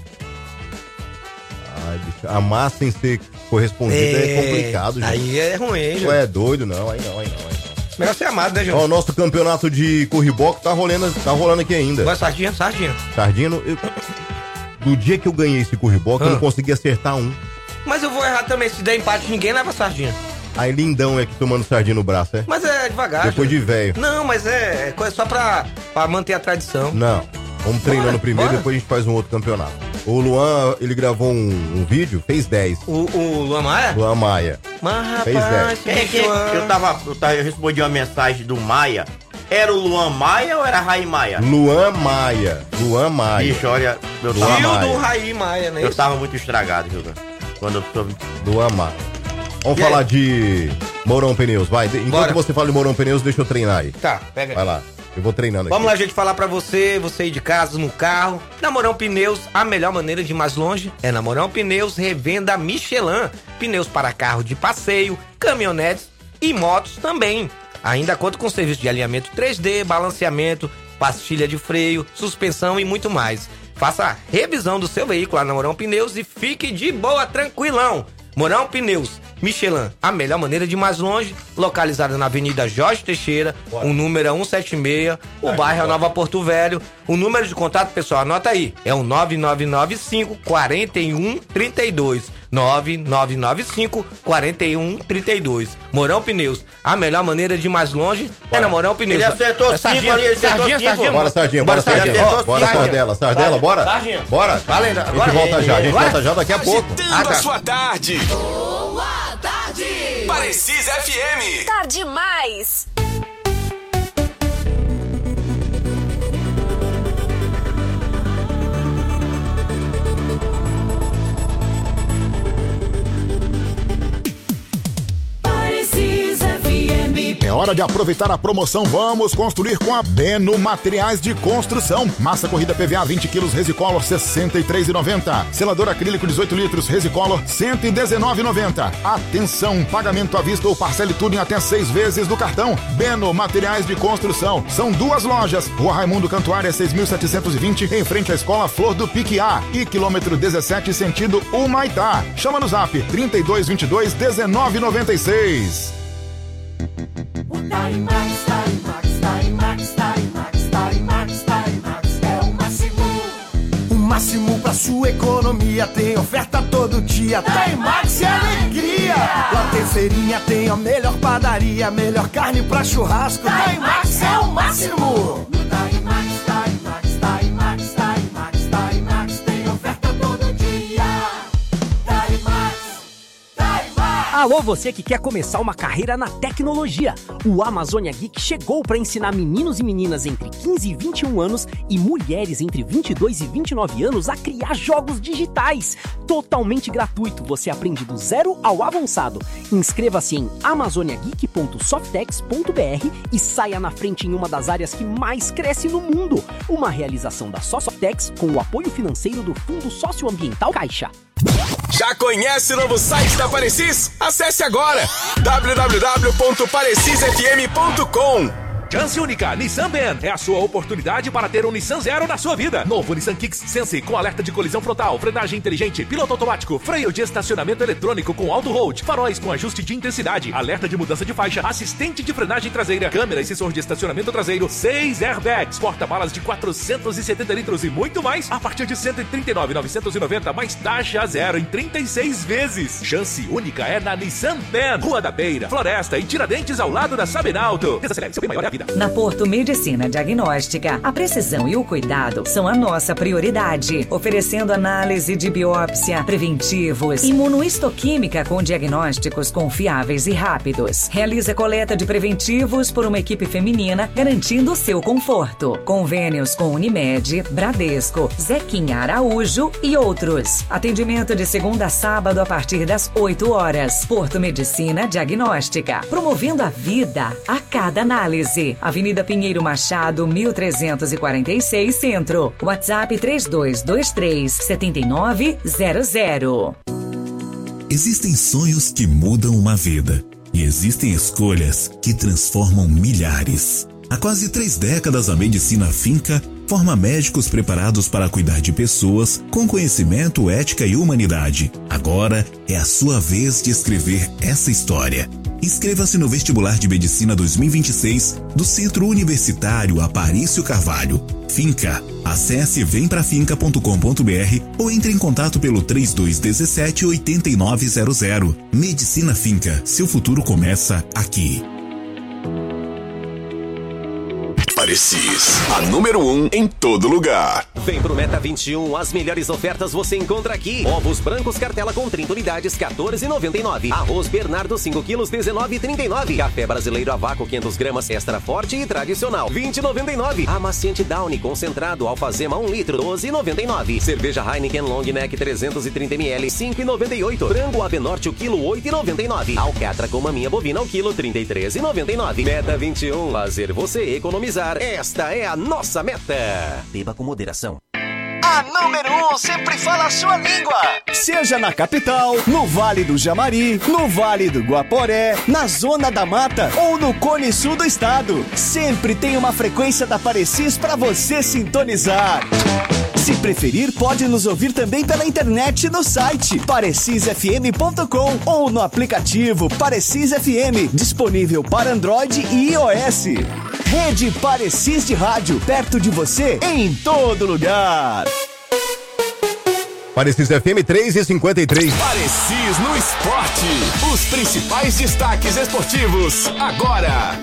Ai, bicho, amar sem ser correspondido é, É, complicado, gente. aí é ruim, hein, Tu Ju? é doido, não, aí não, aí não, aí não. Melhor ser amado, né, Ju? Ó, o nosso campeonato de corriboco tá rolando, tá rolando aqui ainda. Agora sardinha, sardinha. Sardino, eu... do dia que eu ganhei esse corriboco, eu Ah. não consegui acertar um. Mas eu vou errar também, se der empate, ninguém leva sardinha. Aí lindão é que tomando sardinha no braço, é? Mas é devagar. Depois Ju. de velho. Não, mas é, é coisa só pra, pra manter a tradição. Não, vamos treinando Bora, primeiro, bora. depois a gente faz um outro campeonato. O Luan, ele gravou um, um vídeo, fez dez. O, o Luan Maia? Luan Maia. Mas, Fez rapaz, dez. esse Quem, quem, bicho, eu, tava, eu, tava, eu respondi uma mensagem do Maia. Era o Luan Maia ou era Raí Maia? Luan Maia. Luan Maia. Bicho, olha, eu Luan tava, Tio Maia. do Raí Maia, né? eu tava muito estragado, viu, cara? Quando eu soube. Luan Maia. Vamos E falar aí? de Mourão Pneus, vai. Enquanto Bora. você fala de Mourão Pneus, deixa eu treinar aí. Tá, pega aí. Vai lá, eu vou treinando Vamos aqui. lá, gente, falar pra você, você aí de casa, no carro. Na Mourão Pneus, a melhor maneira de ir mais longe é na Mourão Pneus Revenda Michelin. Pneus para carro de passeio, caminhonetes e motos também. Ainda conta com serviço de alinhamento três D, balanceamento, pastilha de freio, suspensão e muito mais. Faça a revisão do seu veículo lá na Mourão Pneus e fique de boa, tranquilão. Mourão Pneus Michelin, a melhor maneira de ir mais longe, localizada na Avenida Jorge Teixeira, o número é cento e setenta e seis, o bairro é Nova Porto Velho. O número de contato, pessoal, anota aí, é o nove nove nove cinco, quatro um três dois. nove nove nove cinco, quatro um três dois. Mourão Pneus, a melhor maneira de ir mais longe é na Mourão Pneus. Ele acertou É cinco ali, ele acertou sardinha, cinco. sardinha. Bora, Sardinha, bora, Bora, Sardinha. Sardinha. Bora, Sardela, Sardela, bora. Sardinha. Bora. Valendo, A gente agora. volta já, a gente Bora. volta já daqui a pouco. Agitando Ah, tá. a sua tarde. Boa tarde. Parecis F M. Tá demais. Parecis F M. É hora de aproveitar a promoção Vamos Construir com a Beno Materiais de Construção. Massa corrida P V A vinte quilos Resicolor sessenta e três reais e noventa centavos. Selador acrílico dezoito litros Resicolor cento e dezenove reais e noventa centavos. Atenção, pagamento à vista ou parcele tudo em até seis vezes do cartão. Beno Materiais de Construção. São duas lojas. Rua Raimundo Cantuária seis mil setecentos e vinte, em frente à Escola Flor do Piquiá. E quilômetro dezessete, sentido Humaitá. Chama no zap trinta e dois, vinte e dois, dezenove, noventa e seis. Tarimax, Tarimax, Tarimax, Tarimax, Tarimax, Tarimax é o máximo. O máximo pra sua economia, tem oferta todo dia. Tarimax é alegria. Lá tem feirinha, tem a melhor padaria, melhor carne pra churrasco. Tarimax é o máximo. Tarimax, Tarimax, Tarimax, Tarimax, Tarimax tem oferta todo dia. Tarimax, Tarimax. Alô, você que quer começar uma carreira na tecnologia. O Amazônia Geek chegou para ensinar meninos e meninas entre quinze e vinte e um anos e mulheres entre vinte e dois e vinte e nove anos a criar jogos digitais. Totalmente gratuito, você aprende do zero ao avançado. Inscreva-se em amazônia geek ponto softex ponto b r e saia na frente em uma das áreas que mais cresce no mundo. Uma realização da Softex com o apoio financeiro do Fundo Socioambiental Caixa. Já conhece o novo site da Parecis? Acesse agora w w w ponto parecis f m ponto com. Chance única, Nissan Ben. É a sua oportunidade para ter um Nissan Zero na sua vida. Novo Nissan Kicks Sense com alerta de colisão frontal, frenagem inteligente, piloto automático, freio de estacionamento eletrônico com auto hold, faróis com ajuste de intensidade, alerta de mudança de faixa, assistente de frenagem traseira, câmera e sensor de estacionamento traseiro, seis airbags, porta-malas de quatrocentos e setenta litros e muito mais a partir de cento e trinta e nove mil novecentos e noventa mais taxa zero em trinta e seis vezes. Chance única é na Nissan Ben, Rua da Beira, Floresta e Tiradentes ao lado da Sabenalto. Desacelere, seu bem maior é a vida. Na Porto Medicina Diagnóstica, a precisão e o cuidado são a nossa prioridade, oferecendo análise de biópsia, preventivos, imunohistoquímica com diagnósticos confiáveis e rápidos. Realiza coleta de preventivos por uma equipe feminina, garantindo o seu conforto. Convênios com Unimed, Bradesco, Zequinha Araújo e outros. Atendimento de segunda a sábado a partir das oito horas. Porto Medicina Diagnóstica, promovendo a vida a cada análise. Avenida Pinheiro Machado, mil trezentos e quarenta e seis, Centro. WhatsApp três dois dois três, sete nove zero zero. Existem sonhos que mudam uma vida e existem escolhas que transformam milhares. Há quase três décadas, a Medicina Finca forma médicos preparados para cuidar de pessoas com conhecimento, ética e humanidade. Agora é a sua vez de escrever essa história. Inscreva-se no vestibular de Medicina dois mil e vinte e seis do Centro Universitário Aparício Carvalho. Finca. Acesse vem pra finca ponto com ponto b r ou entre em contato pelo três dois um sete, oito nove zero zero. Medicina Finca. Seu futuro começa aqui. Parecis, a número um em todo lugar. Vem pro Meta vinte e um, as melhores ofertas você encontra aqui. Ovos brancos cartela com trinta unidades, quatorze reais e noventa e nove centavos. Arroz Bernardo cinco quilos, dezenove reais e trinta e nove centavos. Café brasileiro a vácuo quinhentas gramas, extra forte e tradicional, vinte reais e noventa e nove centavos. Amaciante Downy concentrado, alfazema um litro, doze reais e noventa e nove centavos. Cerveja Heineken Long Neck trezentos e trinta mililitros, cinco reais e noventa e oito centavos. Frango Avenorte o quilo, oito reais e noventa e nove centavos. Alcatra com maminha bovina ao quilo, trinta e três reais e noventa e nove centavos. Meta vinte e um, fazer você economizar. Esta é a nossa meta. Beba com moderação. A número um sempre fala a sua língua. Seja na capital, no Vale do Jamari, no Vale do Guaporé, na Zona da Mata ou no Cone Sul do estado. Sempre tem uma frequência da Parecis para você sintonizar. Se preferir, pode nos ouvir também pela internet no site parecis f m ponto com ou no aplicativo Parecis F M, disponível para Android e iOS. Rede Parecis de Rádio, perto de você, em todo lugar. Parecis F M três e cinquenta e três. Parecis no esporte. Os principais destaques esportivos, agora.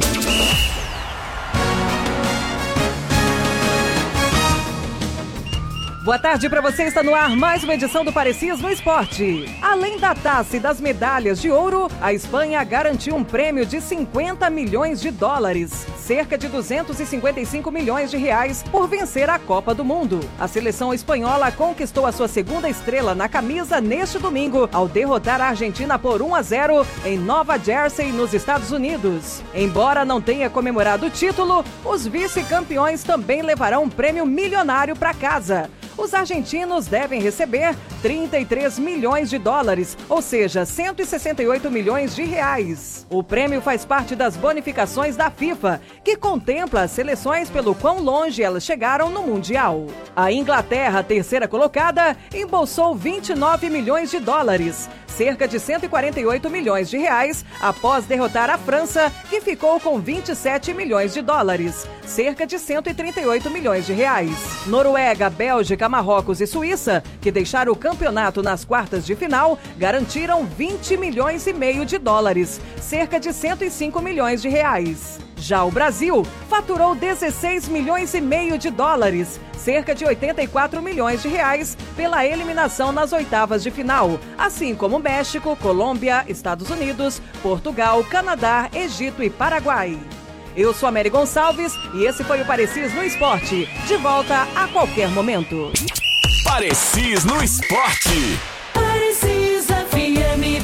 Boa tarde para você, está no ar mais uma edição do Parecis no Esporte. Além da taça e das medalhas de ouro, a Espanha garantiu um prêmio de cinquenta milhões de dólares, cerca de duzentos e cinquenta e cinco milhões de reais, por vencer a Copa do Mundo. A seleção espanhola conquistou a sua segunda estrela na camisa neste domingo, ao derrotar a Argentina por um a zero em Nova Jersey, nos Estados Unidos. Embora não tenha comemorado o título, os vice-campeões também levarão um prêmio milionário para casa. Os argentinos devem receber trinta e três milhões de dólares, ou seja, cento e sessenta e oito milhões de reais. O prêmio faz parte das bonificações da FIFA, que contempla as seleções pelo quão longe elas chegaram no Mundial. A Inglaterra, terceira colocada, embolsou vinte e nove milhões de dólares, cerca de cento e quarenta e oito milhões de reais, após derrotar a França, que ficou com vinte e sete milhões de dólares, cerca de cento e trinta e oito milhões de reais. Noruega, Bélgica, Marrocos e Suíça, que deixaram o campeonato nas quartas de final, garantiram vinte milhões e meio de dólares, cerca de cento e cinco milhões de reais. Já o Brasil faturou dezesseis milhões e meio de dólares, cerca de oitenta e quatro milhões de reais, pela eliminação nas oitavas de final, assim como México, Colômbia, Estados Unidos, Portugal, Canadá, Egito e Paraguai. Eu sou a Mary Gonçalves e esse foi o Parecis no Esporte. De volta a qualquer momento. Parecis no Esporte. Parecis F M.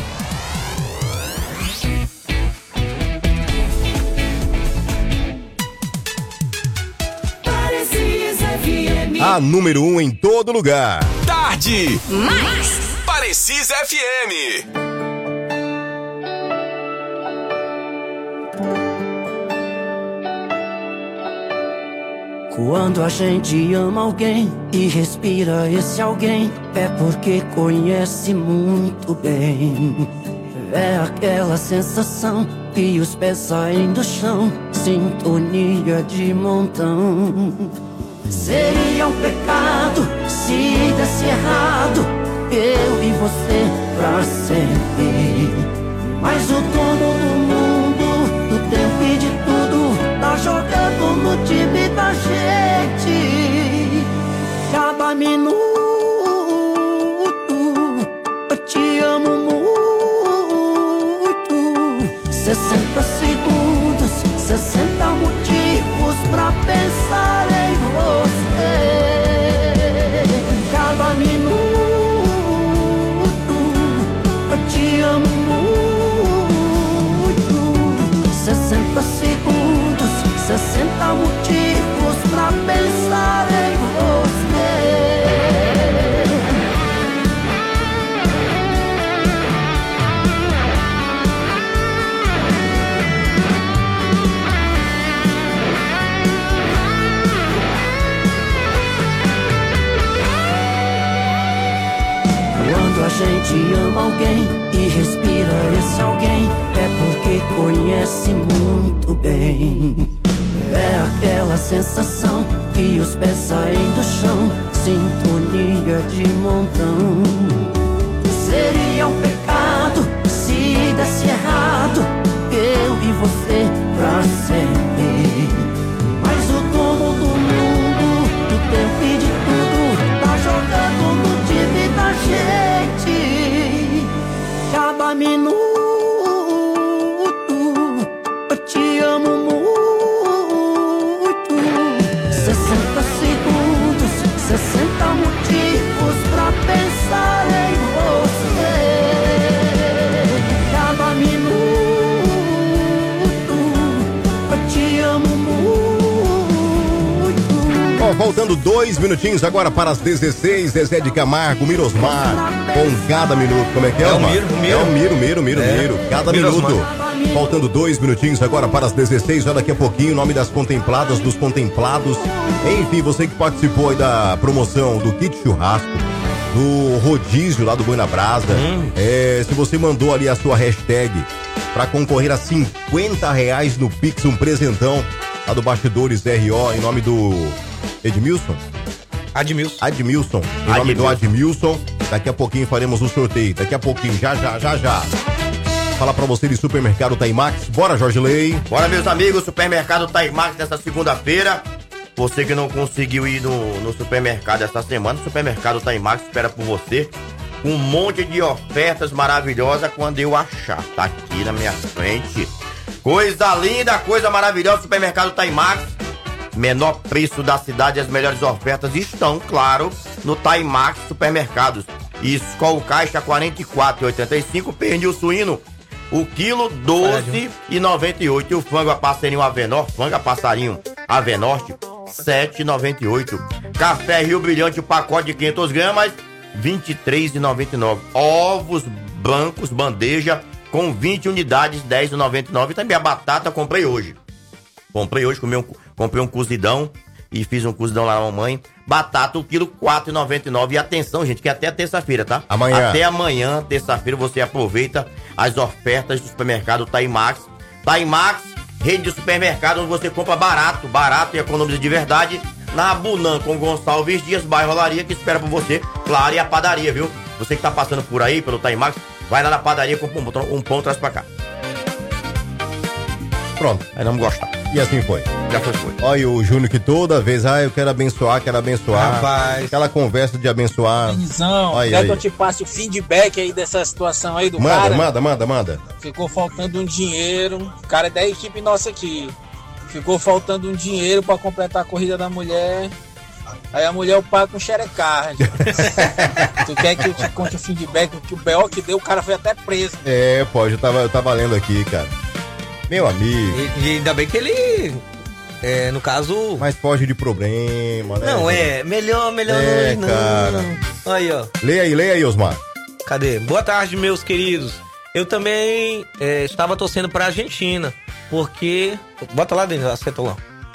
Parecis F M. A número um em todo lugar. Tarde. Mais. Parecis F M. Quando a gente ama alguém e respira esse alguém, é porque conhece muito bem. É aquela sensação e os pés saem do chão, sintonia de montão. Seria um pecado se desse errado, eu e você pra sempre. Mas o dono do mundo, do tempo e de tudo, tá jogando no time da gente. Cada minuto eu te amo muito. Sessenta segundos, sessenta motivos pra pensar em você. Cada minuto eu te amo muito. Sessenta segundos, sessenta motivos pra pensar em você. Quando a gente ama alguém e respira esse alguém, é porque conhece muito bem. É aquela sensação que os pés saem do chão, sintonia de montão. Seria um pecado se desse errado, eu e você pra sempre. Mas o dono do mundo, do tempo e de tudo, tá jogando no time da gente. Cada minuto eu te amo muito. Sessenta segundos, sessenta motivos pra pensar em você. Cada minuto eu te amo muito. Ó, faltando dois minutinhos agora para as dezesseis, Zezé de Camargo, Mirosmar, com cada minuto. Como é que é, É o Osmar? Miro, o Miro. É o Miro, Miro, Miro, É. Miro. Cada Mirosmar. minuto. Faltando dois minutinhos agora para as dezesseis, olha daqui a pouquinho o nome das contempladas, dos contemplados. Enfim, você que participou aí da promoção do kit churrasco, do rodízio lá do Boi na Brasa. Hum. É, se você mandou ali a sua hashtag para concorrer a cinquenta reais no Pix, um presentão lá do Bastidores R O, em nome do Edmilson? Admilson. Admilson. Em nome do Admilson. Daqui a pouquinho faremos o sorteio. Daqui a pouquinho, já, já, já, já. Falar pra você de Supermercado Taimax. Bora, Jorge Lei. Bora, meus amigos, Supermercado Taimax nessa segunda-feira. Você que não conseguiu ir no, no supermercado essa semana, o Supermercado Taimax espera por você. Um monte de ofertas maravilhosas quando eu achar. Tá aqui na minha frente. Coisa linda, coisa maravilhosa, Supermercado Taimax. Menor preço da cidade, as melhores ofertas estão, claro, no Taimax Supermercados. Skol Caixa quarenta e quatro e oitenta e cinco, pernil suíno, o quilo doze reais e noventa e oito centavos. E o frango a passarinho Avenor, frango a passarinho Avenorte, sete reais e noventa e oito centavos. Café Rio Brilhante, o pacote de quinhentas gramas, vinte e três reais e noventa e nove centavos. Ovos brancos, bandeja, com vinte unidades, dez reais e noventa e nove centavos. E também a batata comprei hoje. Comprei hoje, comi um, comprei um cozidão e fiz um cozidão lá na mamãe. Batata, o quilo, quatro reais e noventa e nove centavos. E atenção, gente, que é até terça-feira, tá? Amanhã. Até amanhã, terça-feira, você aproveita as ofertas do supermercado Taimax. Taimax, rede de supermercado onde você compra barato, barato e economiza de verdade. Na Bunan, com Gonçalves Dias, bairro Olaria, que espera por você. Claro, e a padaria, viu? Você que tá passando por aí, pelo Taimax, vai lá na padaria, compra um pão, um pão, traz pra cá. Pronto. Aí não gostar. E assim foi. Já foi, foi. Olha o Júnior que toda vez, ah, eu quero abençoar, quero abençoar. Rapaz. Aquela conversa de abençoar. Benizão, Olha quer aí. que eu te passe o feedback aí dessa situação aí do Manda, cara? manda, manda, manda. Ficou faltando um dinheiro. O cara é da equipe nossa aqui. Ficou faltando um dinheiro pra completar a corrida da mulher. Aí a mulher eu pago com xerecard. Tu quer que eu te conte o feedback? Que o B O que deu, o cara foi até preso. É, pode, eu tava, eu tava lendo aqui, cara. Meu amigo. E, e ainda bem que ele, é, no caso... Mas foge de problema, né? Não, é, melhor, melhor É, não. cara. Aí, ó. Leia aí, leia aí, Osmar. Cadê? Boa tarde, meus queridos. Eu também é, estava torcendo pra Argentina, porque... Bota lá dentro, acerta lá.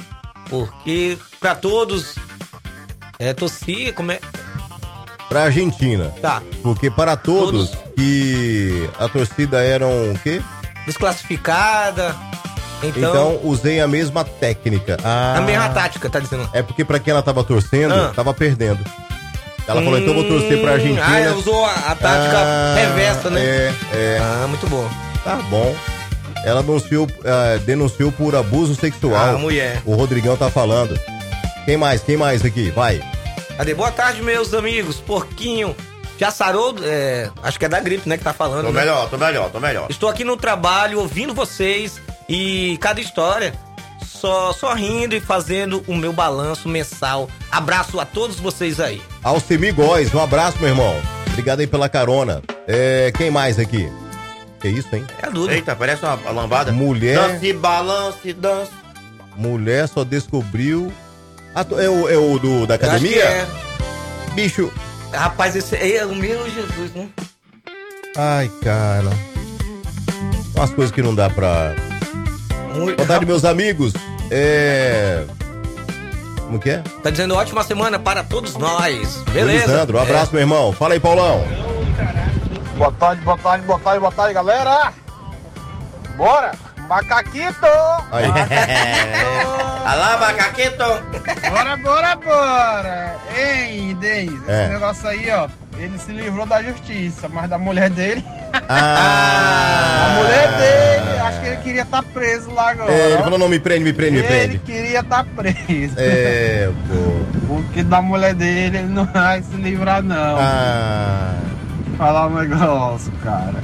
Porque pra todos é torcer, como é? Pra Argentina. Tá. Porque para todos, todos. que a torcida era um o quê? Desclassificada. Então, então usei a mesma técnica. Ah, a mesma tática, tá dizendo? É porque pra quem ela tava torcendo, ah. tava perdendo. Ela hum, falou, então vou torcer pra Argentina. Ah, ela usou a, a tática ah, reversa, né? É, é. Ah, muito bom. Tá bom. Ela denunciou, uh, denunciou por abuso sexual. Ah, mulher. O Rodrigão tá falando. Quem mais? Quem mais aqui? Vai. Cadê? Boa tarde, meus amigos. Porquinho. Já sarou? É, acho que é da gripe, né? Que tá falando. Tô né? melhor, tô melhor, tô melhor. Estou aqui no trabalho, ouvindo vocês e cada história. Só, só rindo e fazendo o meu balanço mensal. Abraço a todos vocês aí. Alcemir Góes, um abraço, meu irmão. Obrigado aí pela carona. É, quem mais aqui? Que isso, hein? É duro. Eita, parece uma lambada. Mulher. Dance, balance, dance. Mulher só descobriu. Ah, é o, é o do, da academia? É. Bicho. Rapaz, esse é o meu Jesus, né? Ai, cara. Umas coisas que não dá pra. Muito... Boa tarde, meus amigos. É. Como que é? Tá dizendo ótima semana para todos nós. Beleza. Lisandro, um abraço, é. meu irmão. Fala aí, Paulão. Boa tarde, boa tarde, boa tarde, boa tarde, galera. Bora. Macaquito. Aí. Alá, macaquito. Bora, bora, bora. Ei, Denis, é. esse negócio aí, ó. Ele se livrou da justiça, mas da mulher dele. Ah. A mulher dele, acho que ele queria estar tá preso lá agora. É, ele falou, não, me prende, me prende, ele me prende. Ele queria estar tá preso. É, pô. Porque da mulher dele ele não vai se livrar, não. Ah. Falar um negócio, cara.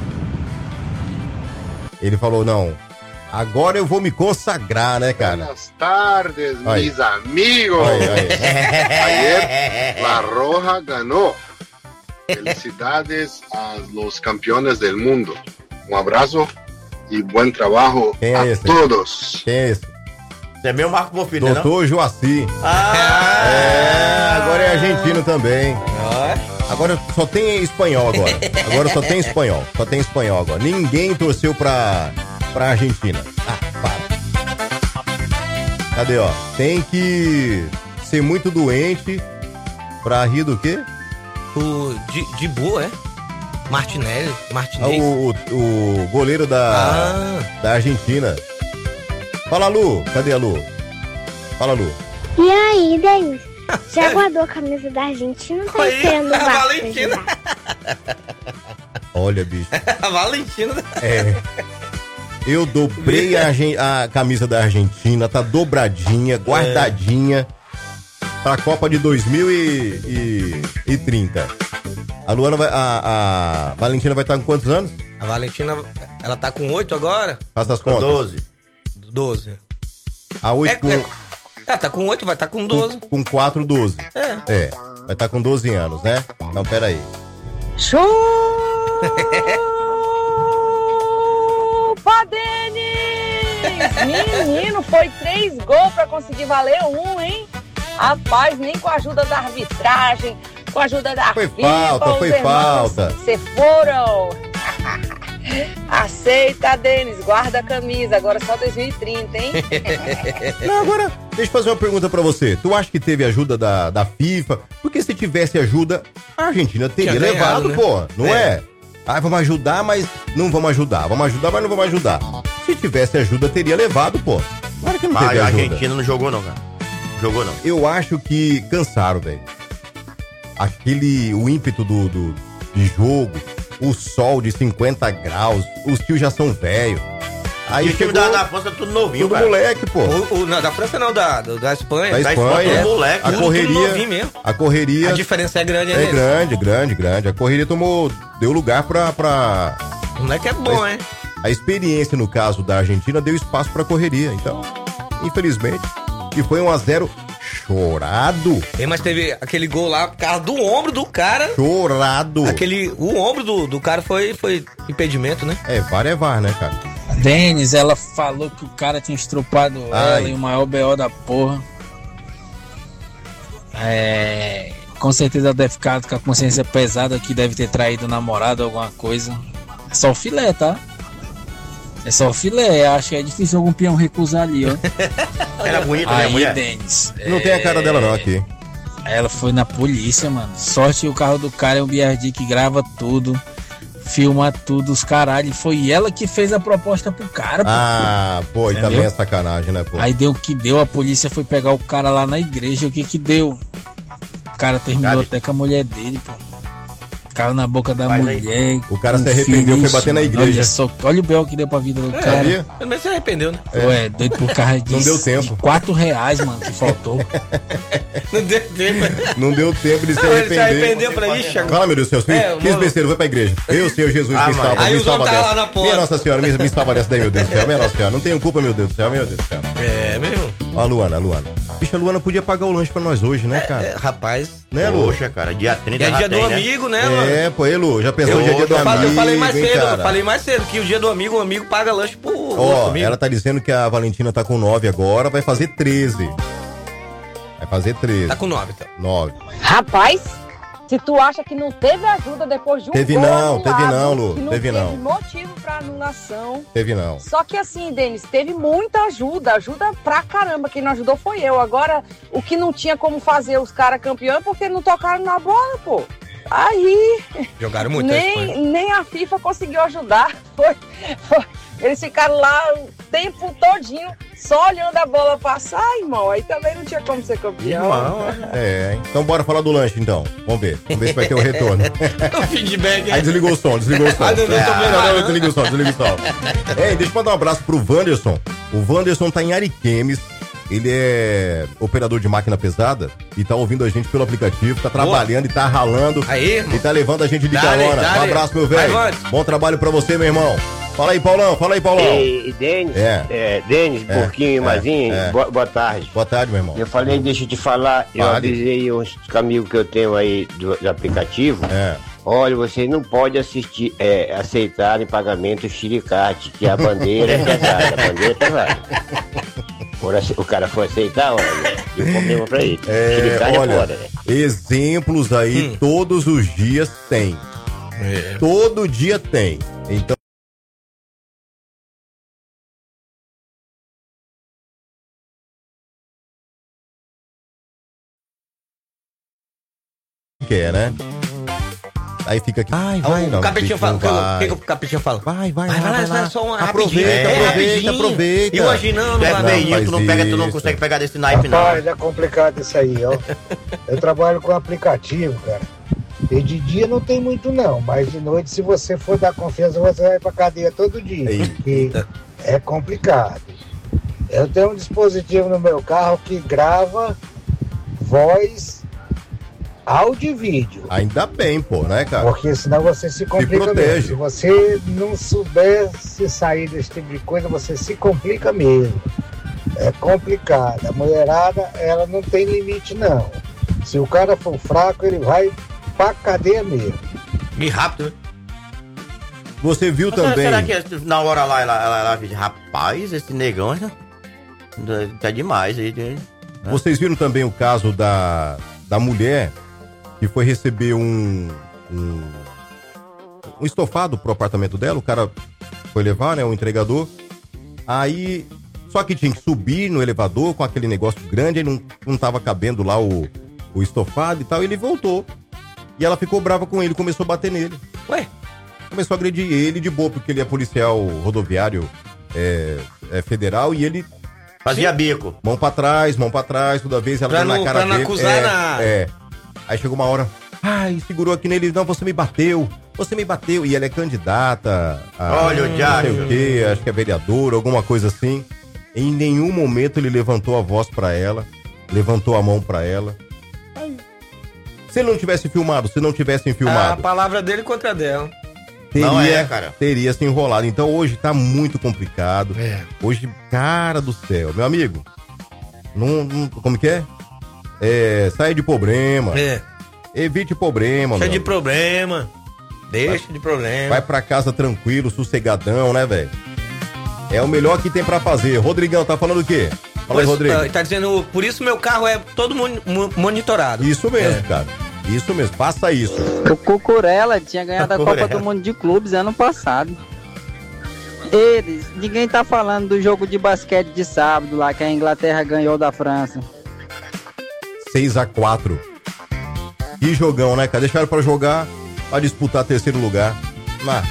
Ele falou, não. Agora eu vou me consagrar, né, cara? Buenas tardes, aí. mis amigos. Aí, aí. Ayer La Roja ganó. Felicidades a los campeones del mundo. Um abraço e bom trabalho Quem é a esse? todos. Quem é esse? Você é meu Marco Bonfim, né? Doutor Joaci. Ah. É, agora é argentino também. Agora só tem espanhol agora. Agora só tem espanhol. Só tem espanhol agora. Ninguém torceu pra, pra Argentina. Ah, para. Cadê, ó? Tem que ser muito doente pra rir do quê? O de, de boa, é? Martinelli, Ah, Martinez. o, o, o goleiro da, Ah. da Argentina. Fala, Lu. Cadê a Lu? Fala, Lu. E aí, Denis? Já guardou a camisa da Argentina ou tá esperando o Vasco Valentina. Olha, bicho. A Valentina. É. Eu dobrei a, Argen- a camisa da Argentina, tá dobradinha, guardadinha pra Copa de dois mil e trinta. A Luana vai. A, a Valentina vai estar com quantos anos? A Valentina, ela tá com oito agora? Faça as contas. doze. doze. A oito É, com. é, ela tá com oito, vai estar tá com doze. Com, com quatro, doze. É. É. Vai estar com doze anos, né? Então, peraí. Chupa, Denis! Menino, foi três gols pra conseguir valer um, hein? Rapaz, nem com a ajuda da arbitragem, com a ajuda da Foi FIFA, falta, os foi irmãos falta. se foram. Aceita, Denis, guarda a camisa, agora só dois mil e trinta, hein? Não, agora, deixa eu fazer uma pergunta pra você. Tu acha que teve ajuda da, da FIFA? Porque se tivesse ajuda, a Argentina teria Tinha levado, ganhado, né? pô. Não é? É. Ah, vamos ajudar, mas não vamos ajudar. Vamos ajudar, mas não vamos ajudar. Se tivesse ajuda, teria levado, pô. Claro que não Mas teve a ajuda. Argentina não jogou, não, cara. Jogou, não. Eu acho que cansaram, velho. Aquele, o ímpeto do, do, de jogo, o sol de cinquenta graus, os tios já são velhos. Aí E o time chegou da, da França tudo novinho, tudo cara. moleque, pô. O, o- não, da França não, da, do- da Espanha. Da Espanha, é. moleque, a Tudo- tudo correria, novinho mesmo. a correria A diferença é grande, é né? grande, grande, grande. A correria tomou, deu lugar pra, pra O moleque é bom, hein? a experiência no caso da Argentina deu espaço pra correria. Então, infelizmente, e foi um a zero chorado, Ei, mas teve aquele gol lá por causa do ombro do cara. chorado. Aquele, o ombro do, do cara foi, foi impedimento, né? É, VAR é VAR, né, cara? Denis, ela falou que o cara tinha estrupado Ai. ela e o maior B O da porra. É. Com certeza ela deve ficar com a consciência pesada que deve ter traído o namorado ou alguma coisa. É só o filé, tá? É só filé, acho que é difícil algum peão recusar ali, ó. Era bonita, né, Aí, mulher? Denis, Não tem a cara dela não aqui. Ela foi na polícia, mano. Sorte que o carro do cara é um B R D que grava tudo, filma tudo, os caralho. Foi ela que fez a proposta pro cara, pô. Ah, pô, e Entendeu? também é sacanagem, né, pô? Aí deu o que deu, a polícia foi pegar o cara lá na igreja, o que que deu? O cara terminou Cara, até com a mulher dele, pô. Caiu na boca da Mas mulher. aí, o cara com se arrependeu, filho, foi bater na isso, igreja. Olha, só, olha o bel que deu pra vida do É, cara. pelo menos você arrependeu, né? Ué, doido por causa disso. Não deu tempo. De quatro reais, mano, que faltou. Não deu tempo. Não deu tempo de se Não, ele arrepender. se arrependeu pra isso, Thiago. Fala, meu Deus do céu, É, quis vou- besteira, vai pra igreja. Eu, Senhor Jesus, Ah, me mano. salva, Aí me os homens salva tá dessa. lá na porta. Minha Nossa Senhora, me, me salva dessa daí, meu Deus do céu. Minha Nossa Senhora, não tenho culpa, meu Deus do céu, meu Deus do céu. É, mesmo? Ó, a Luana, a Luana. Bicho, a Luana podia pagar o lanche pra nós hoje, né, cara? É, rapaz. Né, Lu? Poxa, cara, dia trinta É já dia do tem, né? amigo, né, mano? É, pô, aí, Lu, já pensou Eu, hoje é dia do eu falei, amigo, eu falei mais hein, cedo, eu cara? falei mais cedo que o dia do amigo, o amigo paga lanche pro outro Ó, amigo. ela tá dizendo que a Valentina tá com nove agora, vai fazer treze. Vai fazer treze. Tá com nove, então. nove. Rapaz, se tu acha que não teve ajuda depois de um Teve gol não, anulado, teve não, Lu, que não teve teve não. motivo pra anulação. Teve não. Só que assim, Denis, teve muita ajuda, ajuda pra caramba. Quem não ajudou foi eu. Agora, o que não tinha como fazer os caras campeões é porque não tocaram na bola, pô. Aí, Jogaram muito a nem, Espanha. nem a FIFA conseguiu ajudar. Foi, foi- Eles ficaram lá o tempo todinho só olhando a bola passar, irmão. Aí também não tinha como ser campeão. É, então bora falar do lanche então. Vamos ver. Vamos ver se vai ter o retorno. O feedback Aí desligou o som, desligou o som. Ah, não, não, tô vendo, não, não. não, desliga o som, desliga o som. Ei, deixa eu mandar um abraço pro Wanderson. O Wanderson tá em Ariquemes. Ele é operador de máquina pesada e tá ouvindo a gente pelo aplicativo, tá trabalhando e tá ralando. Aí, irmão. E tá levando a gente de Dale, carona. dale. Um abraço, meu velho. Vai, Wanderson. Bom trabalho pra você, meu irmão. Fala aí, Paulão, fala aí, Paulão. Ei, Denis, É. é, Denis, É, Porquinho e é, Mazinho, é. boa, boa tarde. Boa tarde, meu irmão. Eu falei, deixa eu te falar, eu Fale. avisei uns amigos que eu tenho aí do, do aplicativo. É. Olha, você não pode assistir, é, aceitar em pagamento xiricate, que a bandeira é pesada, a bandeira é pesada. Por ace- o cara for aceitar, olha, deu problema pra ele. É, Xiricate olha, é foda, né? exemplos aí Hum. todos os dias tem. É. Todo dia tem. Então. Quer, né? Aí fica aqui. Ai, vai, o não. capetinho bicho, fala. não O que, vai. o que que o capetinho fala? Vai, vai, vai, vai, vai, vai lá. só uma Aproveita, rapidinho. É, aproveita, rapidinho. aproveita. E o aginando, Tu é vai, feinho, faz tu não pega, tu não isso. consegue pegar desse naipe, não. Rapaz, é complicado isso aí, ó. Eu trabalho com aplicativo, cara. E de dia não tem muito não, mas de noite, se você for dar confiança, você vai pra cadeia todo dia. E é complicado. Eu tenho um dispositivo no meu carro que grava voz, áudio e vídeo. Ainda bem, pô, né, cara? Porque senão você se complica protege. mesmo. Se você não souber se sair desse tipo de coisa, você se complica mesmo. É complicado. A mulherada, ela não tem limite, não. Se o cara for fraco, ele vai pra cadeia mesmo. E rápido, né? Você viu Mas também. Será que na hora lá ela, ela, ela diz, rapaz, esse negão já- tá demais aí. né? Vocês viram também o caso da, da mulher que foi receber um, um, um estofado pro apartamento dela. O cara foi levar, né? Um entregador. Aí, só que tinha que subir no elevador com aquele negócio grande. Aí não, não tava cabendo lá o, o estofado e tal. E ele voltou. E ela ficou brava com ele, começou a bater nele. Ué? Começou a agredir ele de boa, porque ele é policial rodoviário é, é federal e ele... Fazia bico. Mão pra trás, mão pra trás, toda vez ela Pra dando na não- cara pra não dele. acusar é, nada. É. Aí chegou uma hora, ai, segurou aqui nele, não, você me bateu, você me bateu. E ela é candidata a... Olha o não diacho. sei o quê, acho que é vereadora, alguma coisa assim. Em nenhum momento ele levantou a voz pra ela, levantou a mão pra ela. Se ele não tivesse filmado, se não tivessem A filmado, palavra dele contra a dela. teria, Não é, cara. teria se enrolado. Então hoje tá muito complicado. É. Hoje, cara do céu, meu amigo, não, não- como que é? É, saia de problema. É. Evite problema, Deixa meu de amigo. problema. Deixa de problema. Vai pra casa tranquilo, sossegadão, né, velho? É o melhor que tem pra fazer. Rodrigão, tá falando o quê? Fala aí, Pois, Rodrigo. Tá, tá dizendo, por isso meu carro é todo mon- mo- monitorado. Isso mesmo, É. cara. Isso mesmo, faça isso. O Cucurella tinha ganhado a Cucurella. Copa do Mundo de Clubes ano passado. Eles, ninguém tá falando do jogo de basquete de sábado lá que a Inglaterra ganhou da França. seis a quatro. Que jogão, né, cara? Deixaram pra jogar, pra disputar terceiro lugar. Mas,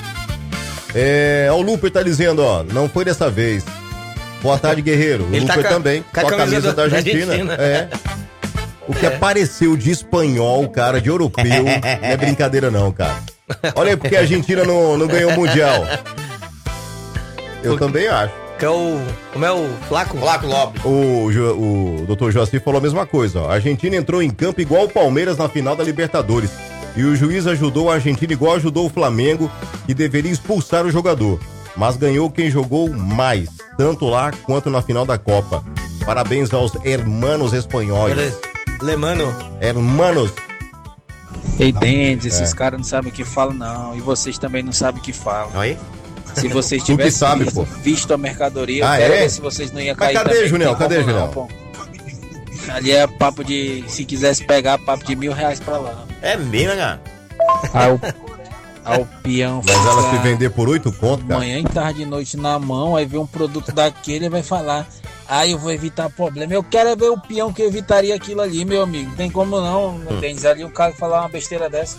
é, o Luper tá dizendo, ó, não foi dessa vez. Boa tarde, guerreiro. O Ele Luper tá também, com a camisa, camisa da Argentina. Da Argentina. É. O que é. apareceu de espanhol, cara, de europeu, não é brincadeira não, cara. Olha aí, porque a Argentina não, não ganhou o Mundial. Eu o, também acho. Que é o... Como é o Flaco? Flaco Lopes. O, o doutor Joacir falou a mesma coisa, ó. A Argentina entrou em campo igual o Palmeiras na final da Libertadores. E o juiz ajudou a Argentina igual ajudou o Flamengo, que deveria expulsar o jogador. Mas ganhou quem jogou mais, tanto lá quanto na final da Copa. Parabéns aos hermanos espanhóis. Lemano. Hermanos. Ei, Dendes, esses É. caras não sabem o que falam, não. E vocês também não sabem o que falam. Aí? Se vocês Tu que tivessem sabe, visto, pô. visto a mercadoria, Ah, eu quero é? ver se vocês não iam Mas cair cadê, também. Juniel? Não tem Cadê, como não, Juniel? pô. Ali é papo de... Se quisesse pegar, papo de mil reais pra lá. É mesmo, cara? Aí o, aí o peão Mas ela fica se vender por oito conto, cara. manhã e tarde e noite na mão, aí vê um produto daquele e vai falar: ah, eu vou evitar problema. Eu quero é ver o peão que evitaria aquilo ali, meu amigo. Não tem como não, não tem ali um cara falar uma besteira dessa.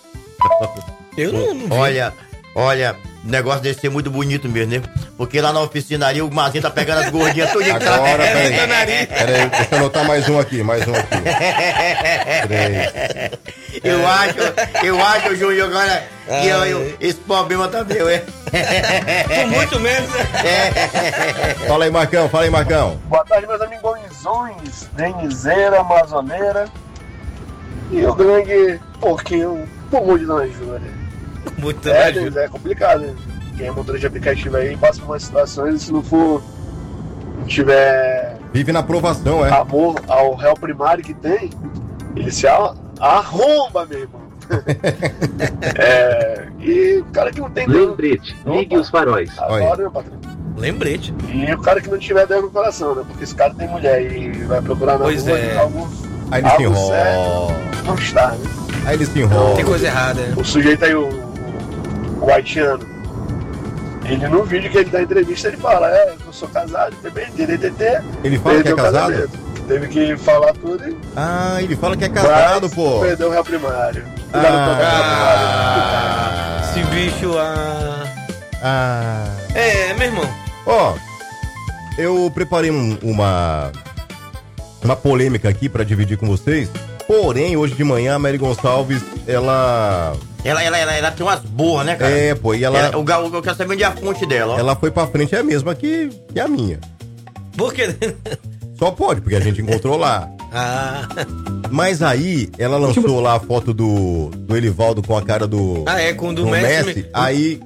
Eu não, não vi. Olha, olha, o negócio deve ser muito bonito mesmo, né? Porque lá na oficinaria o Mazinho tá pegando as gordinhas tudo em Agora, peraí. Peraí, deixa eu anotar mais um aqui, mais um aqui. Três. Eu acho, eu acho, Júnior, agora que eu, eu, esse problema tá meu, é. Com muito menos. Fala aí, Marcão, fala aí, Marcão. Boa tarde, meus amigões, denizeira, amazoneira e o grande pouquinho, por de Dona Júlia. Muito é, Denis, é complicado, né? Quem é motorista de aplicativo aí passa por umas situações, se não for, não tiver Vive na aprovação, é. amor ao réu primário que tem, ele se a- arromba, meu irmão. É, e o cara que não tem Lembrete, ligue os faróis. Agora, meu patrão. Lembrete. E o cara que não tiver Deus no coração, né? Porque esse cara tem mulher e vai procurar na Pois rua é. algo, Aí ele se algo enrola. certo, não está, né? Aí ele se enrola. Tem coisa errada, né? O sujeito aí, o, o, o haitiano, ele no vídeo que ele dá entrevista, ele fala: é, eu sou casado, bebê, D D T. Ele fala que é casado? Casamento. Teve que falar tudo e Ah, ele fala que é casado, mas pô. perdeu o réu primário. Ah, Esse bicho, ah... ah. É, meu irmão. Ó, eu preparei um- uma uma polêmica aqui pra dividir com vocês. Porém, hoje de manhã a Mary Gonçalves, ela Ela, ela, ela, ela tem umas boas, né, cara? É, pô, e ela- Ela- o gal- eu quero saber onde é a fonte dela, ó. ela foi pra frente, é a mesma que, que a minha. Por quê? Só pode, porque a gente encontrou lá. Ah. Mas aí, ela lançou lá a foto do, do Elivaldo com a cara do, Ah, é, com o do Messi. Messi. Aí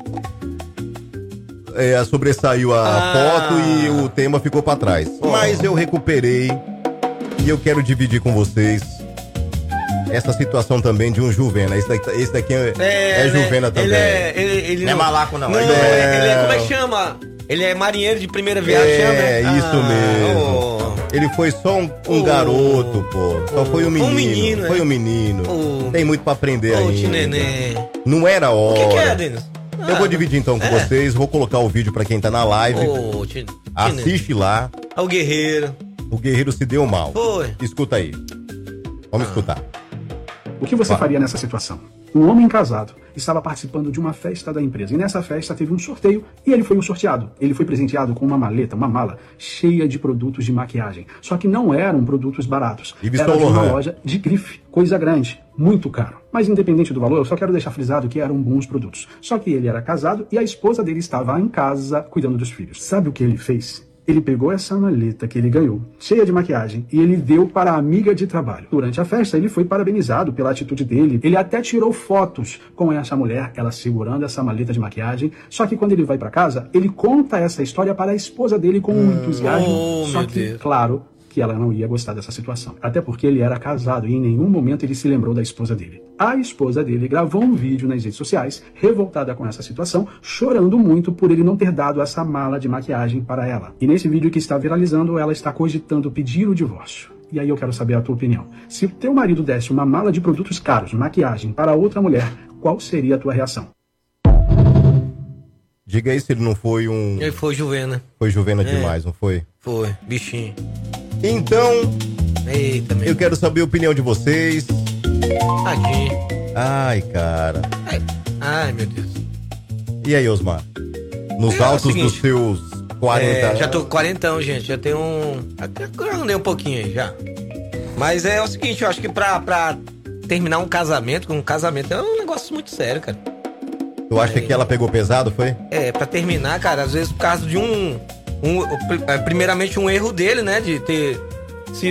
é, sobressaiu a Ah. foto e o tema ficou pra trás. Mas eu recuperei e eu quero dividir com vocês essa situação também de um Juvena. Esse daqui, esse daqui é, é, né? Juvena também. Ele é. Ele, ele Não é malaco, não. Não, É- ele é. Como é que chama? Ele é marinheiro de primeira viagem, É, chama? isso Ah, mesmo. Ele foi só um, um Oh. garoto, pô. Só foi um menino. um menino, foi é. um menino. Oh. Tem muito pra aprender Ô, ainda. nenê. Não era O hora. que, que é, Denis? Eu vou dividir então com é? vocês. Vou colocar o vídeo pra quem tá na live. Ô, Tine- Assiste lá. É o guerreiro. O guerreiro se deu mal. Foi. Escuta aí. Vamos escutar. O que você faria nessa situação? Um homem casado estava participando de uma festa da empresa e nessa festa teve um sorteio e ele foi o sorteado. Ele foi presenteado com uma maleta, uma mala cheia de produtos de maquiagem. Só que não eram produtos baratos. Yves Era Saint de uma Laurent. loja de grife, coisa grande, muito caro. Mas independente do valor, eu só quero deixar frisado que eram bons produtos. Só que ele era casado e a esposa dele estava em casa cuidando dos filhos. Sabe o que ele fez? Ele pegou essa maleta que ele ganhou, cheia de maquiagem, e ele deu para a amiga de trabalho. Durante a festa, ele foi parabenizado pela atitude dele. Ele até tirou fotos com essa mulher, ela segurando essa maleta de maquiagem. Só que quando ele vai para casa, ele conta essa história para a esposa dele com um entusiasmo. oh, só meu que, Deus. claro, que ela não ia gostar dessa situação. Até porque ele era casado e em nenhum momento ele se lembrou da esposa dele. A esposa dele gravou um vídeo nas redes sociais, revoltada com essa situação, chorando muito por ele não ter dado essa mala de maquiagem para ela. E nesse vídeo que está viralizando, ela está cogitando pedir o divórcio. E aí eu quero saber a tua opinião. Se o teu marido desse uma mala de produtos caros, maquiagem, para outra mulher, qual seria a tua reação? Diga aí se ele não foi um... Ele foi Juvena. Foi Juvena É. demais, não foi? Foi, bichinho. Então, Eita, meu. eu quero saber a opinião de vocês. Tadinho. Ai, cara. Ai, ai, meu Deus. E aí, Osmar? Nos É, é o altos seguinte, dos seus quarenta É, já tô com quarentão, gente. Já tenho um... Até que eu andei um pouquinho aí, já. Mas é o seguinte, eu acho que pra, pra terminar um casamento, um casamento é um negócio muito sério, cara. Tu acha É. que ela pegou pesado, foi? É, pra terminar, cara, às vezes por causa de um... um primeiramente um erro dele, né? De ter